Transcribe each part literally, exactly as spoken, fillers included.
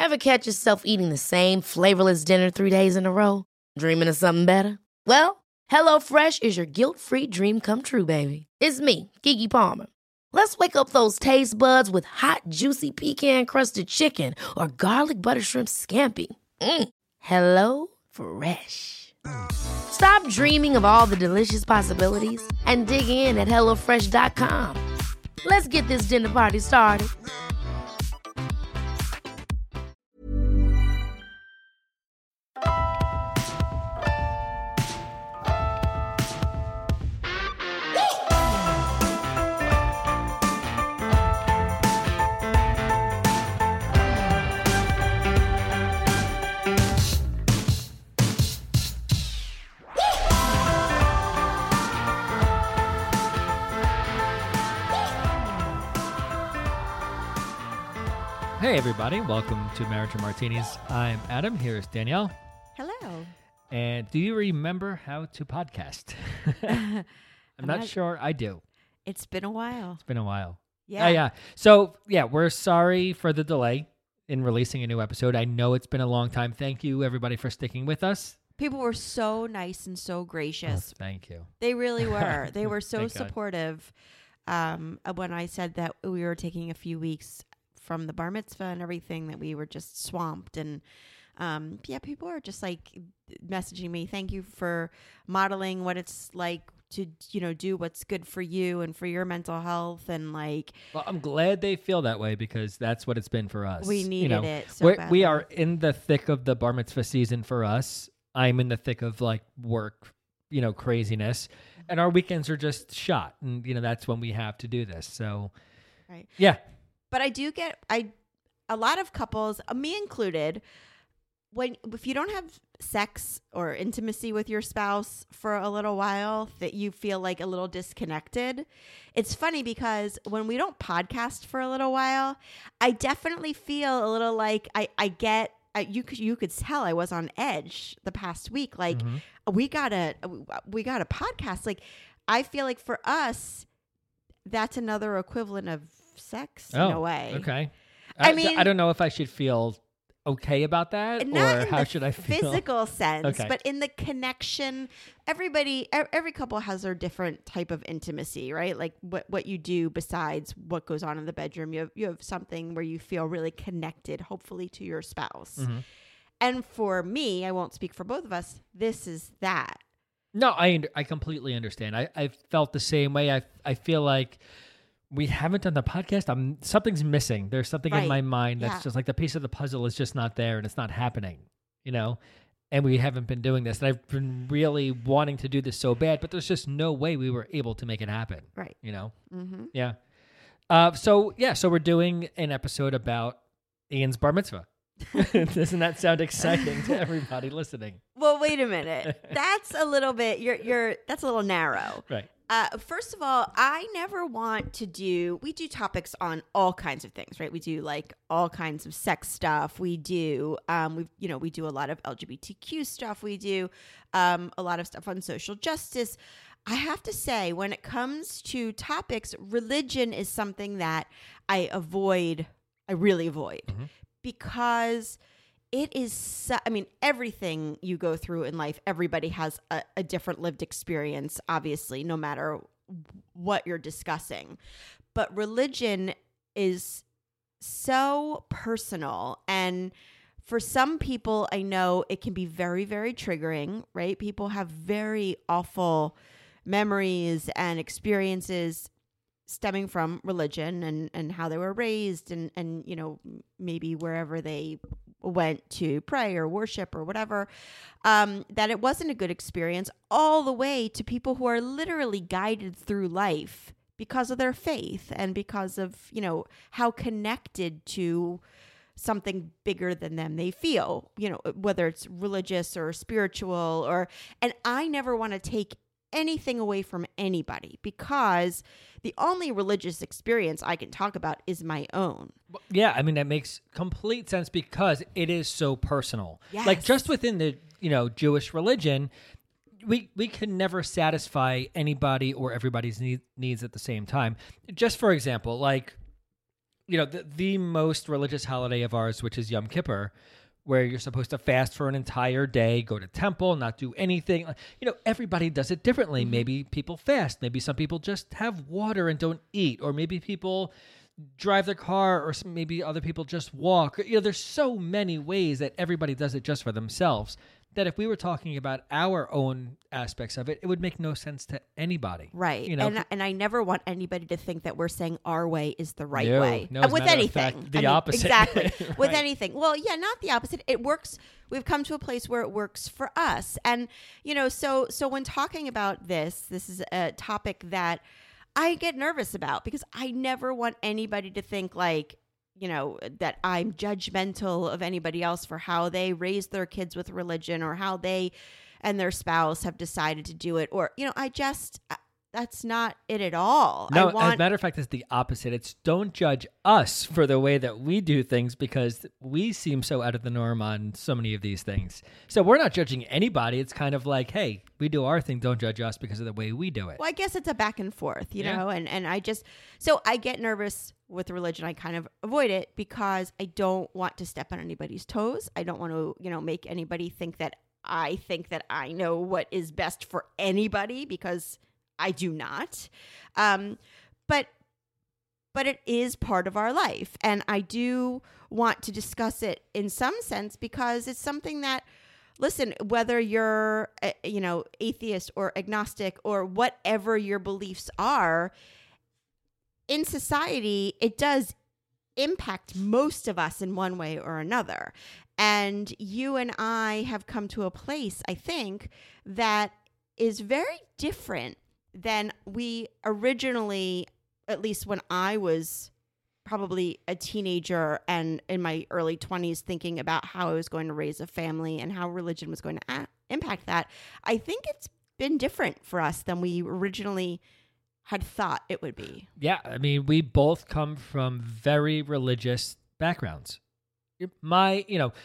Ever catch yourself eating the same flavorless dinner three days in a row? Dreaming of something better? Well, HelloFresh is your guilt-free dream come true, baby. It's me, Keke Palmer. Let's wake up those taste buds with hot, juicy pecan-crusted chicken or garlic butter shrimp scampi. Mm. Hello Fresh. Stop dreaming of all the delicious possibilities and dig in at hello fresh dot com. Let's get this dinner party started. Hey everybody, welcome to Marriage and Martinis. I'm Adam, here's Danielle. Hello. And do you remember how to podcast? I'm, I'm not, not sure I do. It's been a while. It's been a while. Yeah. Uh, yeah. So, yeah, we're sorry for the delay in releasing a new episode. I know it's been a long time. Thank you everybody for sticking with us. People were so nice and so gracious. Oh, thank you. They really were. They were so Thank God. supportive. Um, when I said that we were taking a few weeks from the bar mitzvah and everything, that we were just swamped, and um yeah people are just like messaging me, thank you for modeling what it's like to, you know, do what's good for you and for your mental health, and like, well, I'm glad they feel that way because that's what it's been for us. we needed you know, it so we're, badly. we are in the thick of the bar mitzvah season for us. I'm in the thick of like work, you know, craziness, and our weekends are just shot, and you know that's when we have to do this. So right. yeah. But I do get, I, a lot of couples, uh, me included, when if you don't have sex or intimacy with your spouse for a little while, that you feel like a little disconnected. It's funny because when we don't podcast for a little while, I definitely feel a little like I, I get, I, you could you could tell I was on edge the past week. Like Mm-hmm. we gotta we got a podcast. Like I feel like for us, that's another equivalent of sex Oh, in a way. okay. I I, mean- I don't know if I should feel okay about that, Not or in how the should I feel? physical sense, Okay. but in the connection. Everybody, e- every couple has their different type of intimacy, right? Like what, what you do besides what goes on in the bedroom. You have, you have something where you feel really connected, hopefully, to your spouse. Mm-hmm. And for me, I won't speak for both of us, this is that. No, I und- I completely understand. I I felt the same way. I I feel like we haven't done the podcast. I'm something's missing. There's something Right. in my mind that's Yeah. just like the piece of the puzzle is just not there, and it's not happening. You know, and we haven't been doing this. And I've been really wanting to do this so bad, but there's just no way we were able to make it happen. Right. You know. Mm-hmm. Yeah. Uh. So yeah. So we're doing an episode about Ian's bar mitzvah. Doesn't that sound exciting to everybody listening? Well, wait a minute. That's a little bit, you're, you're, that's a little narrow. Right. Uh, first of all, I never want to do, we do topics on all kinds of things, right? We do like all kinds of sex stuff. We do, um, we you know, we do a lot of L G B T Q stuff. We do um, a lot of stuff on social justice. I have to say, when it comes to topics, religion is something that I avoid, I really avoid, Mm-hmm. because it is, so, I mean, everything you go through in life, everybody has a, a different lived experience, obviously, no matter what you're discussing. But religion is so personal. And for some people, I know it can be very, very triggering, right? People have very awful memories and experiences stemming from religion and, and how they were raised and, and, you know, maybe wherever they went to pray or worship or whatever, um, that it wasn't a good experience, all the way to people who are literally guided through life because of their faith and because of, you know, how connected to something bigger than them they feel, you know, whether it's religious or spiritual or, and I never want to take anything away from anybody because the only religious experience I can talk about is my own. Yeah, I mean, that makes complete sense because it is so personal. Yes. Like just within the, you know, Jewish religion, we we can never satisfy anybody or everybody's need, needs at the same time. Just for example, like, you know, the, the most religious holiday of ours, which is Yom Kippur, where you're supposed to fast for an entire day, go to temple, not do anything. You know, everybody does it differently. Mm-hmm. Maybe people fast. Maybe some people just have water and don't eat. Or maybe people drive their car, or some, maybe other people just walk. You know, there's so many ways that everybody does it just for themselves, that if we were talking about our own aspects of it, it would make no sense to anybody. Right. You know, and, and I never want anybody to think that we're saying our way is the right no, way. No, as with a matter of anything. fact, the I mean, opposite. Exactly. Right. With anything. Well, yeah, not the opposite. It works. We've come to a place where it works for us. And, you know, so so when talking about this, this is a topic that I get nervous about, because I never want anybody to think like, you know, that I'm judgmental of anybody else for how they raise their kids with religion, or how they and their spouse have decided to do it. Or, you know, I just, that's not it at all. No, I want, as a matter of fact, it's the opposite. It's don't judge us for the way that we do things, because we seem so out of the norm on so many of these things. So we're not judging anybody. It's kind of like, hey, we do our thing. Don't judge us because of the way we do it. Well, I guess it's a back and forth, you Yeah. know, and, and I just, so I get nervous with religion. I kind of avoid it because I don't want to step on anybody's toes. I don't want to, you know, make anybody think that I think that I know what is best for anybody, because I do not. Um, but but it is part of our life. And I do want to discuss it in some sense, because it's something that, listen, whether you're, uh, you know, atheist or agnostic or whatever your beliefs are, in society, it does impact most of us in one way or another. And you and I have come to a place, I think, that is very different than we originally, at least when I was probably a teenager and in my early twenties, thinking about how I was going to raise a family and how religion was going to a- impact that. I think it's been different for us than we originally had thought it would be. Yeah, I mean, we both come from very religious backgrounds. My, you know,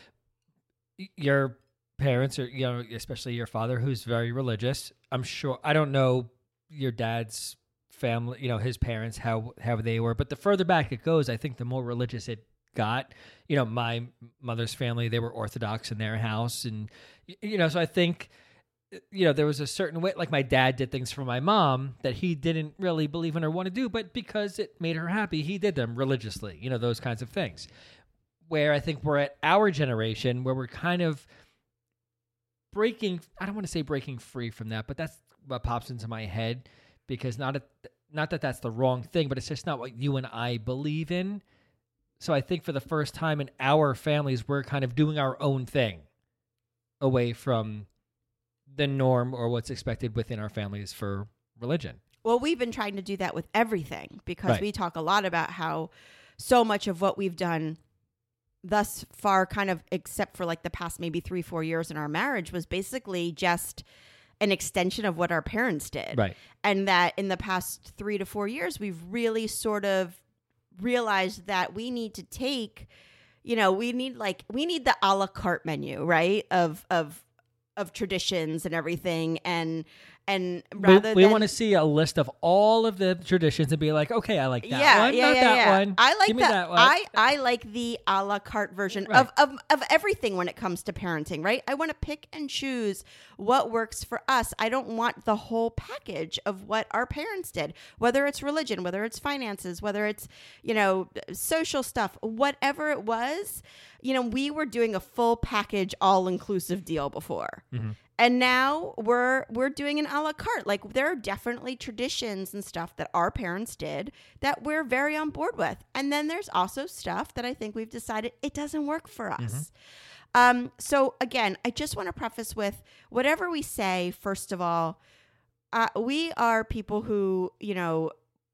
your parents, or, you know, especially your father, who's very religious. I'm sure, I don't know your dad's family, you know, his parents, how, how they were, but the further back it goes, I think the more religious it got. You know, my mother's family, they were Orthodox in their house. And, you know, so I think, you know, there was a certain way, like my dad did things for my mom that he didn't really believe in or want to do, but because it made her happy, he did them religiously, you know, those kinds of things. Where I think we're at our generation, where we're kind of breaking, I don't want to say breaking free from that, but that's what pops into my head, because not a, not that that's the wrong thing, but it's just not what you and I believe in. So I think for the first time in our families, we're kind of doing our own thing away from the norm or what's expected within our families for religion. Well, we've been trying to do that with everything, because Right. we talk a lot about how so much of what we've done thus far, kind of except for like the past maybe three, four years in our marriage, was basically just an extension of what our parents did. Right. And that in the past three to four years, we've really sort of realized that we need to take, you know, we need like, we need the a la carte menu, right? Of, of, of traditions and everything. And, and rather we, we than, want to see a list of all of the traditions and be like, okay, I like that yeah, one, yeah, not yeah, that yeah. one. I like Give me the, that one. I, I like the a la carte version Right. of, of, of everything when it comes to parenting, right? I want to pick and choose what works for us. I don't want the whole package of what our parents did, whether it's religion, whether it's finances, whether it's, you know, social stuff, whatever it was. You know, we were doing a full package, all-inclusive deal before. Mm-hmm. And now we're we're doing an a la carte. Like, there are definitely traditions and stuff that our parents did that we're very on board with. And then there's also stuff that I think we've decided it doesn't work for us. Mm-hmm. Um, so again, I just want to preface with whatever we say, first of all, uh, we are people who, you know,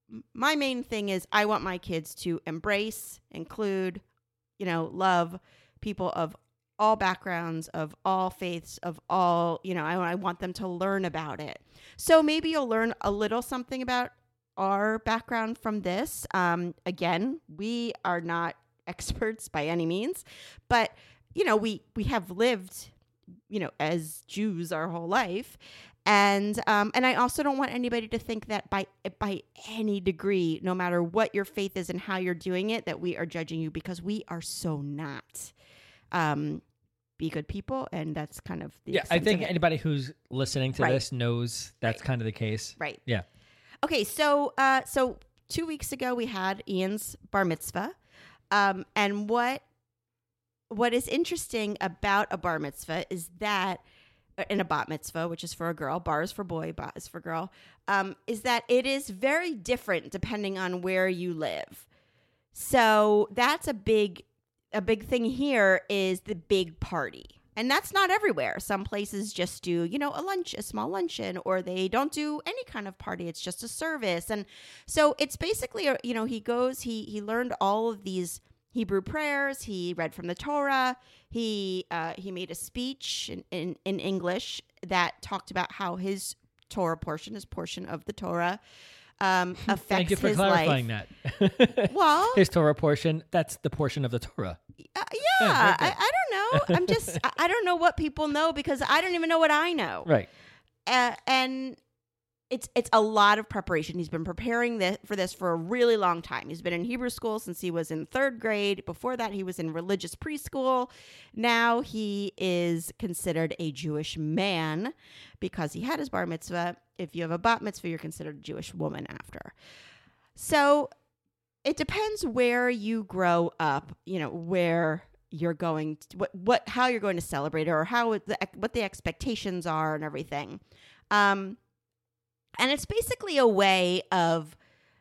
my main thing is I want my kids to embrace, include, you know, love people of all backgrounds, of all faiths, of all, you know, I, I want them to learn about it. So maybe you'll learn a little something about our background from this. Um, again, we are not experts by any means, but, you know, we, we have lived, you know, as Jews our whole life. And um, and I also don't want anybody to think that by by any degree, no matter what your faith is and how you're doing it, that we are judging you, because we are so not. Um, be good people, and that's kind of the Yeah, I extent think of it. anybody who's listening to Right. this knows that's Right. kind of the case. Right. Yeah. Okay, so uh, so two weeks ago we had Ian's bar mitzvah, um, and what what is interesting about a bar mitzvah is that, in a bat mitzvah, which is for a girl, bar is for boy, bat is for girl, um, is that it is very different depending on where you live. So that's a big a big thing here, is the big party. And that's not everywhere. Some places just do, you know, a lunch, a small luncheon, or they don't do any kind of party. It's just a service. And so it's basically, a- you know, he goes, he he learned all of these Hebrew prayers. He read from the Torah. He uh, he made a speech in, in, in English that talked about how his Torah portion, his portion of the Torah, um, affects Thank you for his clarifying life. that. Well, His Torah portion, that's the portion of the Torah. Uh, Yeah, yeah, very I, good. I don't know. I'm just, I, I don't know what people know, because I don't even know what I know. Right. Uh, and it's it's a lot of preparation. He's been preparing this, for this for a really long time. He's been in Hebrew school since he was in third grade. Before that, he was in religious preschool. Now he is considered a Jewish man because he had his bar mitzvah. If you have a bat mitzvah, you're considered a Jewish woman after. So it depends where you grow up, you know, where you're going, to, what, what, how you're going to celebrate it, or how it- the, what the expectations are and everything. Um, and it's basically a way of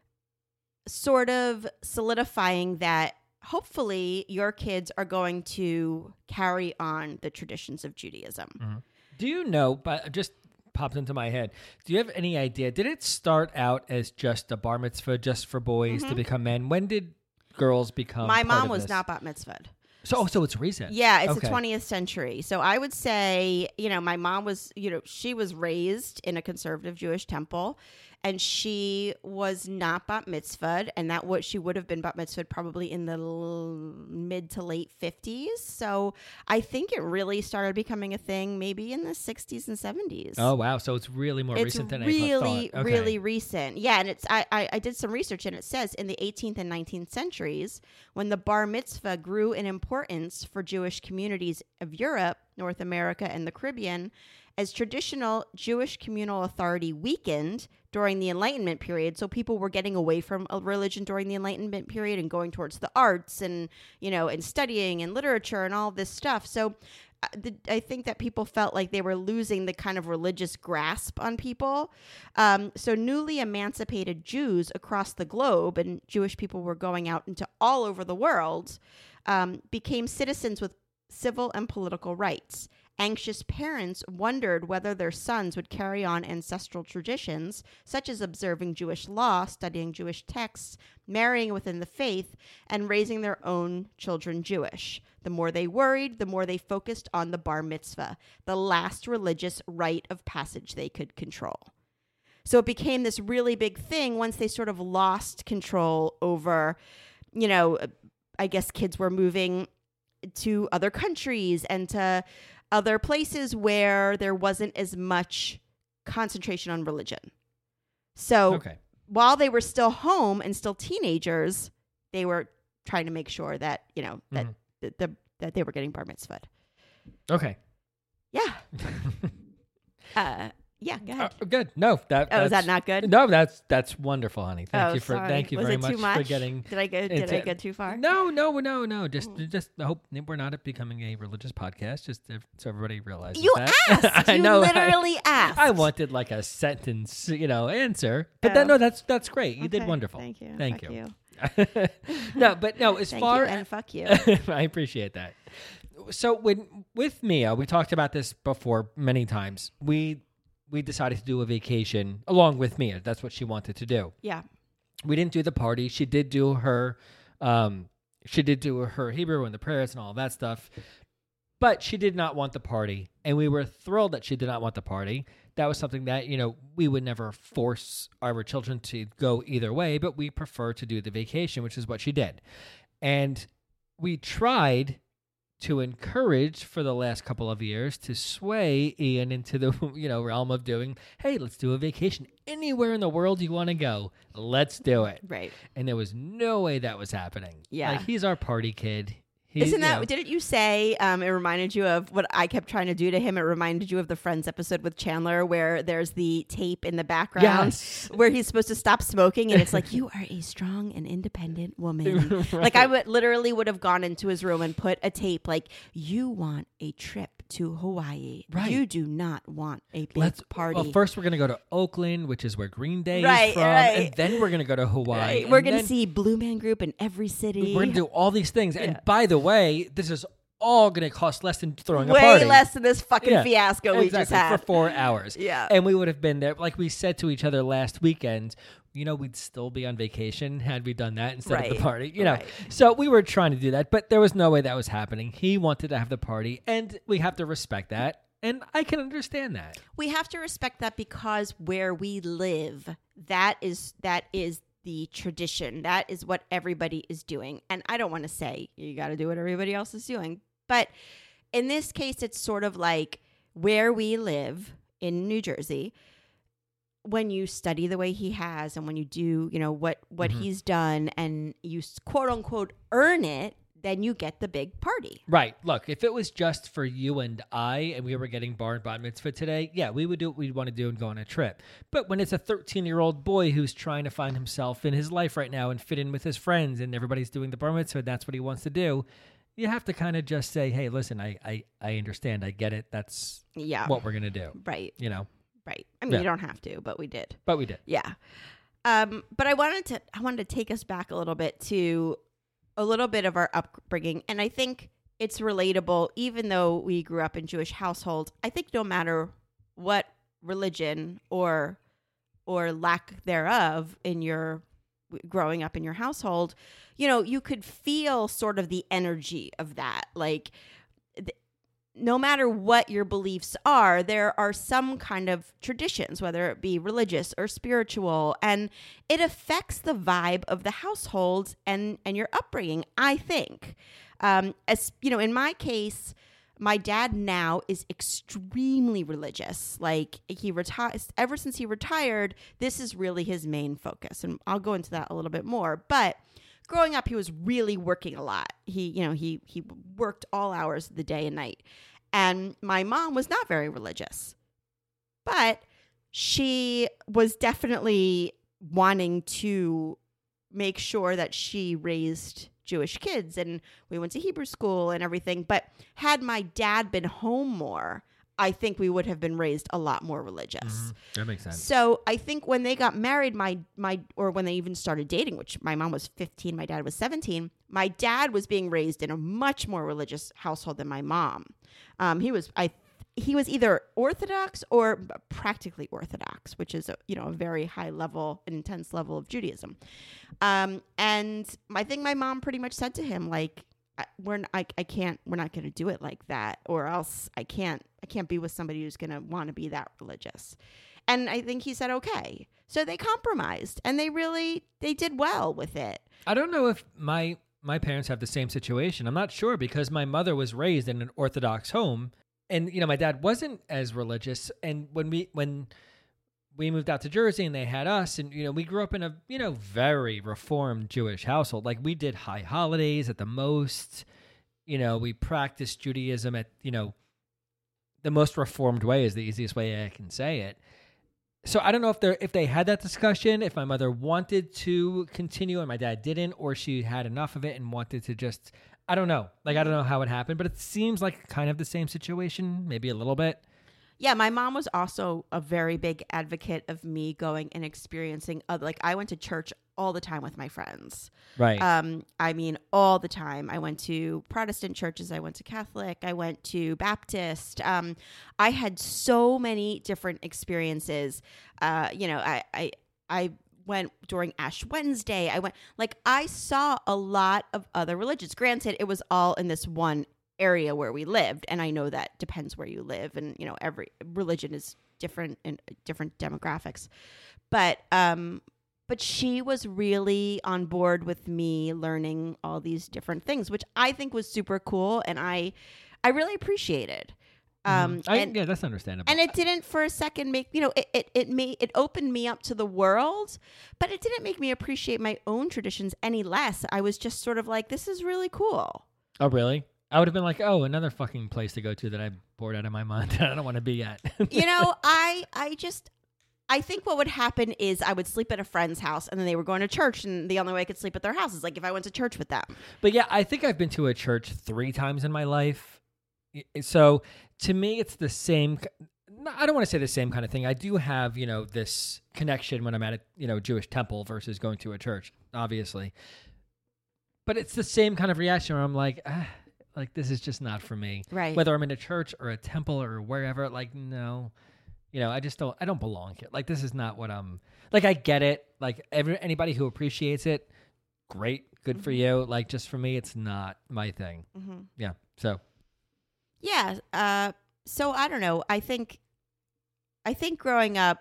sort of solidifying that hopefully your kids are going to carry on the traditions of Judaism. Do you know, but it just popped into my head, do you have any idea, did it start out as just a bar mitzvah just for boys to become men? When did girls become My part mom of was this? not bat mitzvahed. So, oh, so it's recent. Yeah, it's Okay. the twentieth century. So I would say, you know, my mom was, you know, she was raised in a conservative Jewish temple, and she was not bat mitzvahed, and that what she would have been bat mitzvahed probably in the l- mid to late fifties. So I think it really started becoming a thing maybe in the sixties and seventies. Oh, wow. So it's really more It's recent than I really, thought. Okay. really recent. Yeah, and it's I, I I did some research, and it says in the eighteenth and nineteenth centuries, when the bar mitzvah grew in importance for Jewish communities of Europe, North America, and the Caribbean, as traditional Jewish communal authority weakened during the Enlightenment period. So people were getting away from a religion during the Enlightenment period and going towards the arts and, you know, and studying and literature and all this stuff. So uh, the, I think that people felt like they were losing the kind of religious grasp on people. Um, so newly emancipated Jews across the globe, and Jewish people were going out into all over the world, um, became citizens with civil and political rights. Anxious parents wondered whether their sons would carry on ancestral traditions, such as observing Jewish law, studying Jewish texts, marrying within the faith, and raising their own children Jewish. The more they worried, the more they focused on the bar mitzvah, the last religious rite of passage they could control. So it became this really big thing once they sort of lost control over, you know, I guess kids were moving to other countries and to other places where there wasn't as much concentration on religion. So Okay. while they were still home and still teenagers, they were trying to make sure that, you know, that Mhm. that, the, that they were getting bar mitzvahed. Okay. Yeah. uh, yeah, go ahead. Uh, good. No, that. oh, is that that's- not good? No, that's that's wonderful, honey. Thank oh, you for sorry. thank you Was very it much, too much for getting. Did I go? Did into- I go too far? No, no, no, no. Just, just. I hope we're not becoming a religious podcast. Just if, so everybody realizes You that. asked. I you know. I- literally asked. I wanted like a sentence, you know, answer. But Oh. then no, that's that's great. You did Okay, wonderful. Thank you. Thank Fuck you. you. No, but no, as Thank far you and fuck you. I appreciate that. So when with Mia, we talked about this before many times. We we decided to do a vacation along with Mia. That's what she wanted to do. Yeah. We didn't do the party. She did do her um she did do her Hebrew and the prayers and all that stuff. But she did not want the party, and we were thrilled that she did not want the party. That was something that, you know, we would never force our children to go either way, but we prefer to do the vacation, which is what she did. And we tried to encourage for the last couple of years to sway Ian into the you know realm of doing, hey, let's do a vacation anywhere in the world you want to go. Let's do it. Right. And there was no way that was happening. Yeah. Like, he's our party kid. He, Isn't that, you know, didn't you say, um, it reminded you of what I kept trying to do to him? It reminded you of the Friends episode with Chandler where there's the tape in the background Yes. where he's supposed to stop smoking. And it's like, you are a strong and independent woman. Right. Like I would literally would have gone into his room and put a tape like, you want a trip to Hawaii. Right. You do not want a big Let's party. Well, first we're gonna go to Oakland, which is where Green Day Right, is from, right. and then we're gonna go to Hawaii. Right. and We're going to then see Blue Man Group in every city. We're gonna do all these things. Yeah. And by the way, this is all gonna cost less than throwing Way a party. less than this fucking Yeah, fiasco we just exactly, had. for four hours. Yeah. And we would have been there. Like we said to each other last weekend, you know, we'd still be on vacation had we done that instead of Right, the party. You know, right. so we were trying to do that, but there was no way that was happening. He wanted to have the party, and we have to respect that. And I can understand that. We have to respect that because where we live, that is that is the tradition. That is what everybody is doing. And I don't want to say you got to do what everybody else is doing, but in this case, it's sort of like where we live in New Jersey. When you study the way he has, and when you do, you know what what Mhm. he's done, and you quote unquote earn it, then you get the big party. Right. Look, if it was just for you and I and we were getting bar and bat mitzvah today, yeah, we would do what we'd want to do and go on a trip. But when it's a thirteen-year-old boy who's trying to find himself in his life right now and fit in with his friends and everybody's doing the bar mitzvah and that's what he wants to do, you have to kind of just say, hey, listen, I, I, I understand. I get it. That's Yeah. what we're going to do, Right. you know? Right. I mean, Yeah. you don't have to, but we did. But we did. Yeah. Um, but I wanted to I wanted to take us back a little bit to a little bit of our upbringing. And I think it's relatable, even though we grew up in Jewish households. I think no matter what religion or or lack thereof in your growing up in your household, you know, you could feel sort of the energy of that. Like th- no matter what your beliefs are, there are some kind of traditions, whether it be religious or spiritual, and it affects the vibe of the household and, and your upbringing, I think. Um, as you know, in my case, my dad now is extremely religious. Like he retires, ever since he retired, this is really his main focus. And I'll go into that a little bit more. But growing up, he was really working a lot. He, you know, he he worked all hours of the day and night. And my mom was not very religious, but she was definitely wanting to make sure that she raised Jewish kids, and we went to Hebrew school and everything. But had my dad been home more, I think we would have been raised a lot more religious. Mm-hmm. That makes sense. So I think when they got married, my my or when they even started dating, which my mom was fifteen, my dad was seventeen, my dad was being raised in a much more religious household than my mom. Um, he was I he was either Orthodox or practically Orthodox, which is a, you know a very high level, intense level of Judaism. Um, and I think my mom pretty much said to him like, we're n- I, I can't we're not going to do it like that, or else I can't I can't be with somebody who's going to want to be that religious. And I think he said okay. So they compromised, and they really they did well with it. I don't know if my my parents have the same situation. I'm not sure because my mother was raised in an Orthodox home, and you know my dad wasn't as religious. And when we when we moved out to Jersey and they had us, and you know we grew up in a you know very reformed Jewish household. Like we did high holidays at the most. You know we practiced Judaism at you know the most reformed way is the easiest way I can say it. So I don't know if they if they had that discussion, if my mother wanted to continue and my dad didn't, or she had enough of it and wanted to just, I don't know. Like, I don't know how it happened, but it seems like kind of the same situation, maybe a little bit. Yeah, my mom was also a very big advocate of me going and experiencing other, like I went to church all the time with my friends. Right. Um, I mean, all the time. I went to Protestant churches. I went to Catholic. I went to Baptist. Um, I had so many different experiences. Uh, you know, I, I, I went during Ash Wednesday. I went, like, I saw a lot of other religions. Granted, it was all in this one area where we lived, and I know that depends where you live, and you know every religion is different in different demographics, but um but she was really on board with me learning all these different things, which I think was super cool, and I, I really appreciated. Um, mm-hmm. I, and, yeah, that's understandable. And it didn't for a second make, you know, it, it, it made, it opened me up to the world, but it didn't make me appreciate my own traditions any less. I was just sort of like, this is really cool. Oh, really? I would have been like, oh, another fucking place to go to that I'm bored out of my mind that I don't want to be at. You know, I, I just, I think what would happen is I would sleep at a friend's house, and then they were going to church, and the only way I could sleep at their house is like if I went to church with them. But yeah, I think I've been to a church three times in my life. So to me, it's the same. I don't want to say the same kind of thing. I do have, you know, this connection when I'm at a, you know, Jewish temple versus going to a church, obviously. But it's the same kind of reaction where I'm like, ah, like this is just not for me. Right. Whether I'm in a church or a temple or wherever, like, no, you know, I just don't, I don't belong here. Like, this is not what I'm, like, I get it. Like, every, anybody who appreciates it, great, good mm-hmm. for you. Like, just for me, it's not my thing. Mm-hmm. Yeah. So. Yeah. Uh, so I don't know. I think, I think growing up,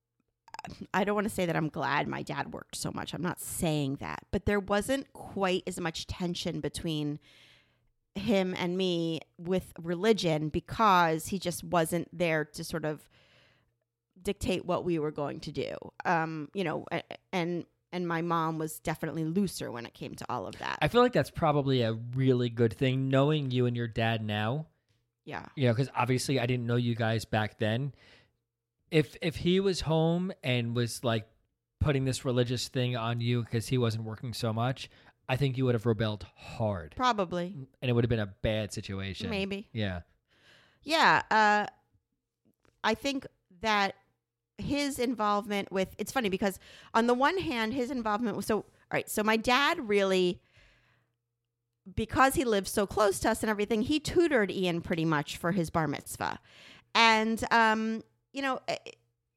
I don't want to say that I'm glad my dad worked so much. I'm not saying that, but there wasn't quite as much tension between him and me with religion because he just wasn't there to sort of dictate what we were going to do. Um, you know, and and my mom was definitely looser when it came to all of that. I feel like that's probably a really good thing, knowing you and your dad now. Yeah. You know, because obviously I didn't know you guys back then. If if he was home and was like putting this religious thing on you because he wasn't working so much, I think you would have rebelled hard. Probably. And it would have been a bad situation. Maybe. Yeah. Yeah. Uh, I think that his involvement with, it's funny because on the one hand, his involvement was so, all right, so my dad really, because he lived so close to us and everything, he tutored Ian pretty much for his bar mitzvah. And, um, you know, it,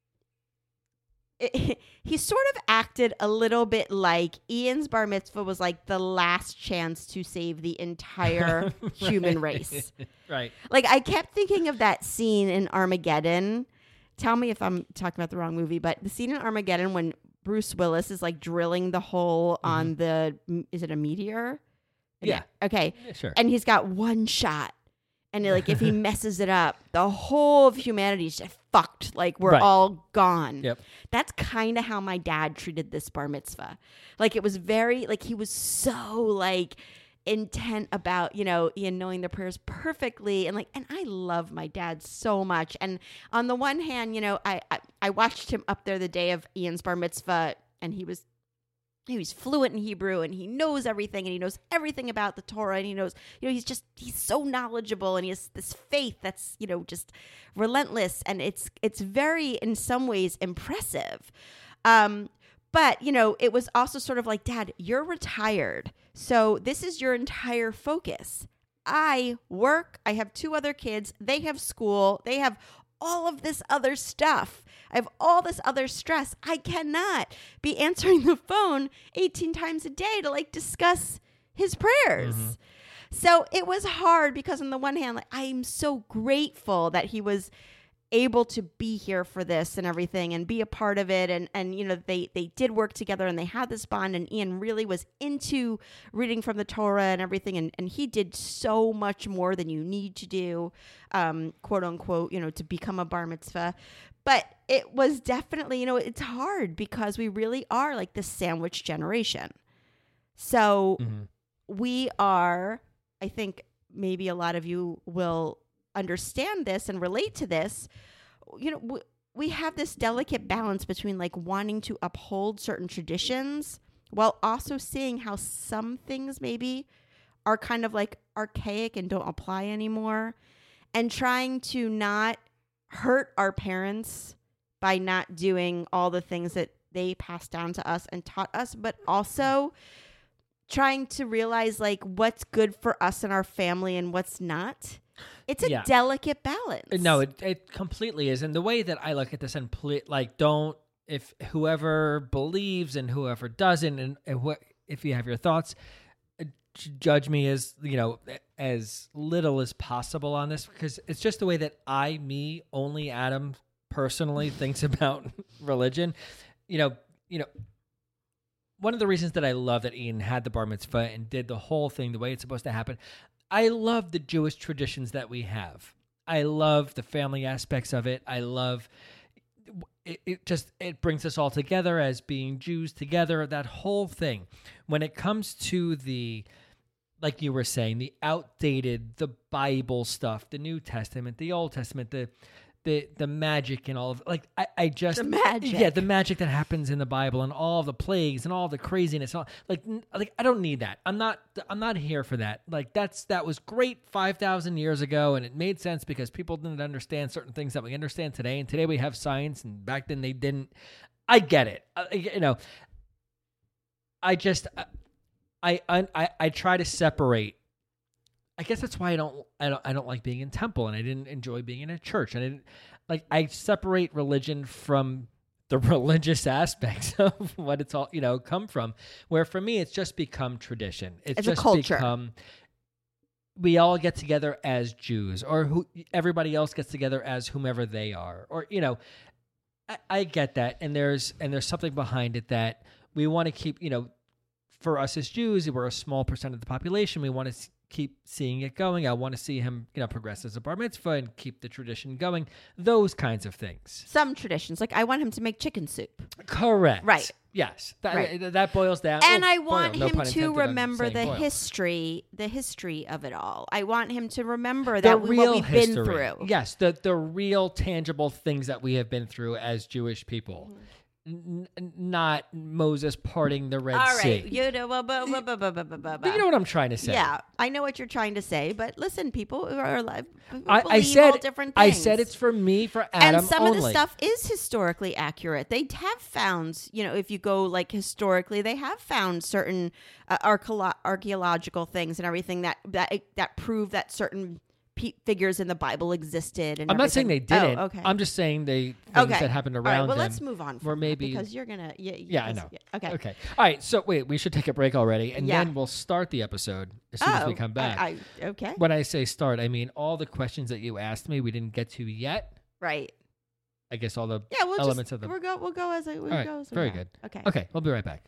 it, he sort of acted a little bit like Ian's bar mitzvah was like the last chance to save the entire right. human race. Right. Like, I kept thinking of that scene in Armageddon. Tell me if I'm talking about the wrong movie, but the scene in Armageddon when Bruce Willis is like drilling the hole mm-hmm. on the, is it a meteor? Yeah. Okay. Yeah, sure. And he's got one shot. And like, if he messes it up, the whole of humanity is just fucked. Like, we're right. all gone. Yep. That's kind of how my dad treated this bar mitzvah. Like, it was very, like, he was so, like, intent about, you know, Ian knowing the prayers perfectly. And, like, and I love my dad so much. And on the one hand, you know, I, I, I watched him up there the day of Ian's bar mitzvah, and he was He was fluent in Hebrew, and he knows everything, and he knows everything about the Torah, and he knows, you know, he's just, he's so knowledgeable, and he has this faith that's, you know, just relentless, and it's, it's very, in some ways, impressive. Um, but, you know, it was also sort of like, Dad, you're retired, so this is your entire focus. I work, I have two other kids, they have school, they have all of this other stuff. I have all this other stress. I cannot be answering the phone eighteen times a day to like discuss his prayers. Mm-hmm. So it was hard because on the one hand, like, I'm so grateful that he was able to be here for this and everything and be a part of it. And, and you know, they, they did work together and they had this bond, and Ian really was into reading from the Torah and everything. And, and he did so much more than you need to do, um, quote unquote, you know, to become a bar mitzvah. But it was definitely, you know, it's hard because we really are like the sandwich generation. So mm-hmm. we are, I think maybe a lot of you will understand this and relate to this. You know, we, we have this delicate balance between like wanting to uphold certain traditions while also seeing how some things maybe are kind of like archaic and don't apply anymore, and trying to not hurt our parents by not doing all the things that they passed down to us and taught us, but also trying to realize like what's good for us and our family and what's not. It's a yeah. delicate balance. No, it, it completely is. And the way that I look at this and ple- like, don't, if whoever believes and whoever doesn't, and, and wh- if you have your thoughts, uh, judge me as, you know, as little as possible on this, because it's just the way that I, me, only Adam personally thinks about religion. You know, you know, one of the reasons that I love that Ian had the bar mitzvah and did the whole thing the way it's supposed to happen, I love the Jewish traditions that we have. I love the family aspects of it. I love it, it just, it brings us all together as being Jews together, that whole thing. When it comes to the, like you were saying, the outdated, the Bible stuff, the New Testament, the Old Testament, the the the magic and all of, like, I, I just... The magic. Yeah, the magic that happens in the Bible and all the plagues and all the craziness. All, like, like I don't need that. I'm not I'm not here for that. Like, that's that was great five thousand years ago, and it made sense because people didn't understand certain things that we understand today, and today we have science, and back then they didn't. I get it. Uh, you know, I just... I, I I try to separate. I guess that's why I don't I don't I don't like being in temple, and I didn't enjoy being in a church. I didn't like I separate religion from the religious aspects of what it's all, you know, come from. Where for me it's just become tradition. It's, It's just a culture. become we all get together as Jews, or who everybody else gets together as whomever they are, or you know, I, I get that, and there's and there's something behind it that we want to keep, you know. For us as Jews, we're a small percent of the population. We want to keep seeing it going. I want to see him, you know, progress as a bar mitzvah and keep the tradition going. Those kinds of things. Some traditions, like I want him to make chicken soup. Correct. Right. Yes. That, Right. that boils down. And oh, I boil, want no him pun to intended, I'm remember saying the boil. history, the history of it all. I want him to remember The that we, real what we've history. been through. Yes, the the real tangible things that we have been through as Jewish people. Mm-hmm. N- n- not Moses parting the Red All Sea. right, you know, blah, blah, blah, blah, blah, blah, blah, But you know what I'm trying to say. Yeah, I know what you're trying to say, but listen, people are alive. I, I believe said all different I things. said it's for me, for Adam and some only. of the stuff is historically accurate. They have found, you know, if you go like historically, they have found certain uh, archeolo- archaeological things and everything that that that prove that certain pe- figures in the Bible existed. And I'm not saying they everything. didn't. Oh, okay. I'm just saying they things okay. that happened All around right, well, them. let's move on. From Or maybe that because you're gonna. Yeah, Yeah, I because- know. yeah, okay. Okay. All right. So wait, we should take a break already, and Yeah. then we'll start the episode as soon as we Oh, come back. I, I, okay. When I say start, I mean all the questions that you asked me we didn't get to yet. Right. I guess all the Yeah, we'll elements just of the. we'll go. We'll go as I. We'll All right, go as we very go. good. Okay. Okay, we'll be right back.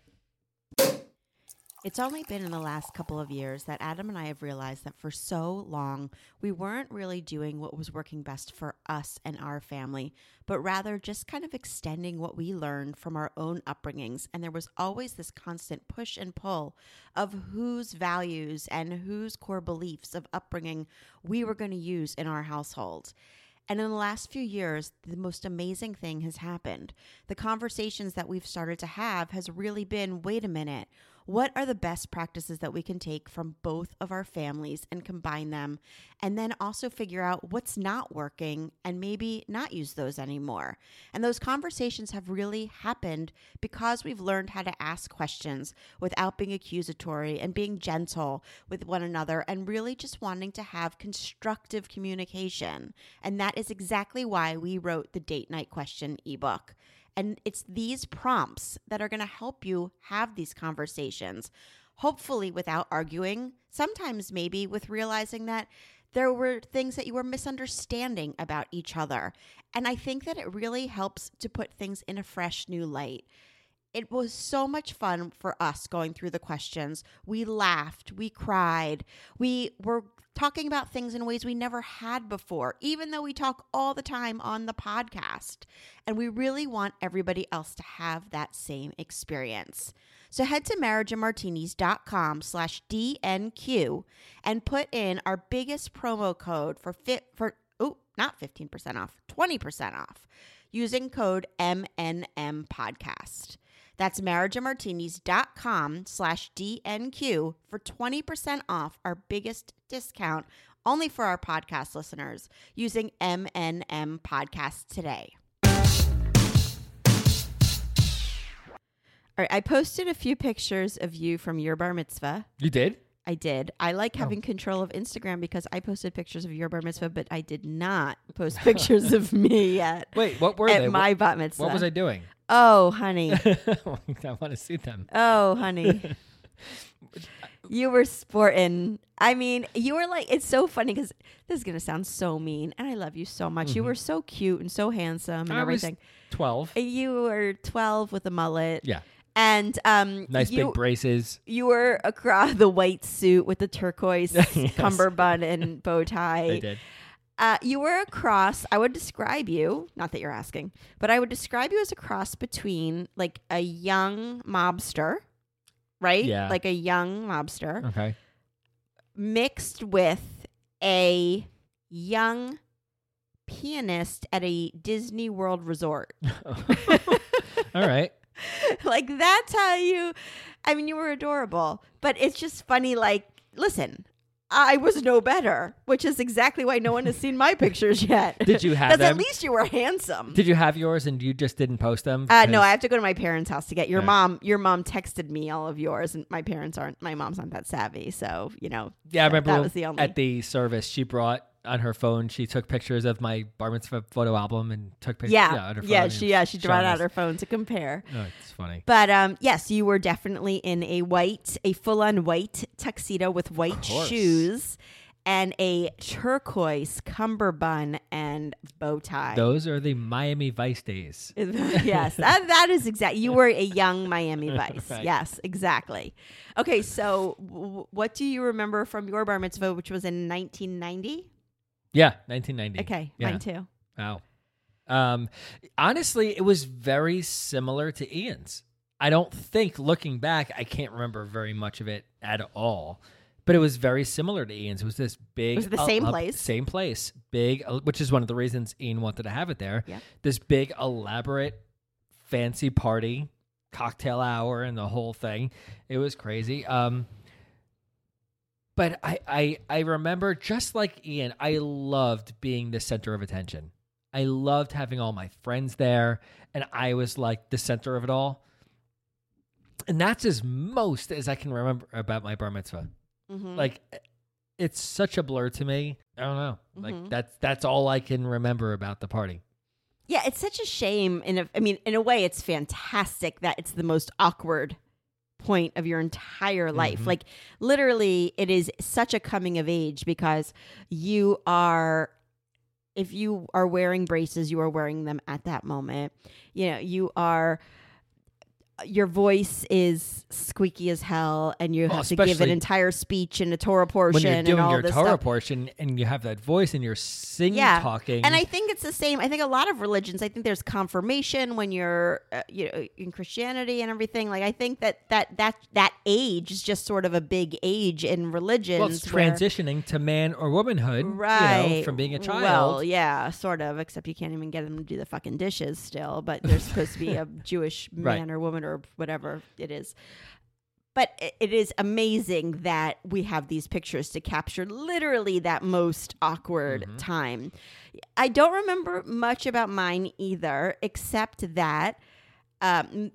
It's only been in the last couple of years that Adam and I have realized that for so long, we weren't really doing what was working best for us and our family, but rather just kind of extending what we learned from our own upbringings. And there was always this constant push and pull of whose values and whose core beliefs of upbringing we were going to use in our household. And in the last few years, the most amazing thing has happened. The conversations that we've started to have has really been, wait a minute, what are the best practices that we can take from both of our families and combine them, and then also figure out what's not working and maybe not use those anymore. And those conversations have really happened because we've learned how to ask questions without being accusatory and being gentle with one another and really just wanting to have constructive communication. And that is exactly why we wrote the Date Night Question ebook. And it's these prompts that are going to help you have these conversations, hopefully without arguing, sometimes maybe with realizing that there were things that you were misunderstanding about each other. And I think that it really helps to put things in a fresh new light. It was so much fun for us going through the questions. We laughed, we cried, we were talking about things in ways we never had before, even though we talk all the time on the podcast. And we really want everybody else to have that same experience. So head to marriageandmartinis.com slash DNQ and put in our biggest promo code for fit for oh, not fifteen percent off, twenty percent off using code M N M podcast. That's marriageandmartinis.com slash DNQ for twenty percent off our biggest discount only for our podcast listeners using M N M podcast today. All right, I posted a few pictures of you from your bar mitzvah. You did? I did. I like Oh. having control of Instagram because I posted pictures of your bar mitzvah, but I did not post pictures of me yet Wait, what were at they? my what, bat mitzvah. what was I doing? Oh, honey. I want to see them. Oh, honey. You were sporting. I mean, you were like, it's so funny because this is going to sound so mean. And I love you so much. You Mhm. were so cute and so handsome and I was everything. twelve. You were twelve with a mullet. Yeah. And um, Nice you, big braces. You were across the white suit with the turquoise Yes. cummerbund and bow tie. I did. Uh, you were a cross. I would describe you, not that you're asking, but I would describe you as a cross between like a young mobster, right? Yeah. Like a young mobster Okay. mixed with a young pianist at a Disney World resort. All right. Like that's how you, I mean, you were adorable, but it's just funny. Like, listen, I was no better, which is exactly why no one has seen my pictures yet. Did you have Because them? at least you were handsome. Did you have yours and you just didn't post them? Uh, no, 'Cause- I have to go to my parents' house to get your Yeah. mom. Your mom texted me all of yours, and my parents aren't. My mom's not that savvy, so you know. Yeah, I that- remember that was the only. at the service she brought on her phone. She took pictures of my bar mitzvah photo album and took pictures. yeah, on her phone yeah, and she yeah she showed brought out us. her phone to compare. Oh, it's funny. But um, yes, you were definitely in a white, a full-on white tuxedo with white course. shoes and a turquoise cummerbund and bow tie. Those are the Miami Vice days. Yes, that, that is exactly. You were a young Miami Vice. Right. Yes, exactly. Okay, so w- what do you remember from your bar mitzvah, which was in nineteen ninety? Yeah, nineteen ninety. Okay, Yeah. mine too. Wow. Um, honestly, it was very similar to Ian's. I don't think, looking back, I can't remember very much of it at all. But it was very similar to Ian's. It was this big... Was it the uh, same uh, place? Same place. Big, uh, which is one of the reasons Ian wanted to have it there. Yeah. This big, elaborate, fancy party, cocktail hour, and the whole thing. It was crazy. Um, but I, I, I remember, just like Ian, I loved being the center of attention. I loved having all my friends there, and I was like the center of it all. And that's as most as I can remember about my bar mitzvah. Mm-hmm. Like, it's such a blur to me. I don't know. Mhm. Like, that's that's all I can remember about the party. Yeah, it's such a shame. In a, I mean, in a way, it's fantastic that it's the most awkward point of your entire life. Mhm. Like, literally, it is such a coming of age because you are, if you are wearing braces, you are wearing them at that moment. You know, you are, your voice is squeaky as hell, and you Well, have to give an especially entire speech in a Torah portion When you're and doing all your this Torah stuff. portion and you have that voice and you're singing, Yeah. talking. And I think it's the same. I think a lot of religions, I think there's confirmation when you're uh, you know, in Christianity and everything. Like, I think that that, that that age is just sort of a big age in religions. well, it's where- transitioning to man or womanhood, right. you know, from being a child. Well, yeah, sort of, except you can't even get them to do the fucking dishes still, but they're supposed to be a Jewish Right. man or woman or whatever it is. But it- it is amazing that we have these pictures to capture literally that most awkward Mhm. time. I don't remember much about mine either, except that, um,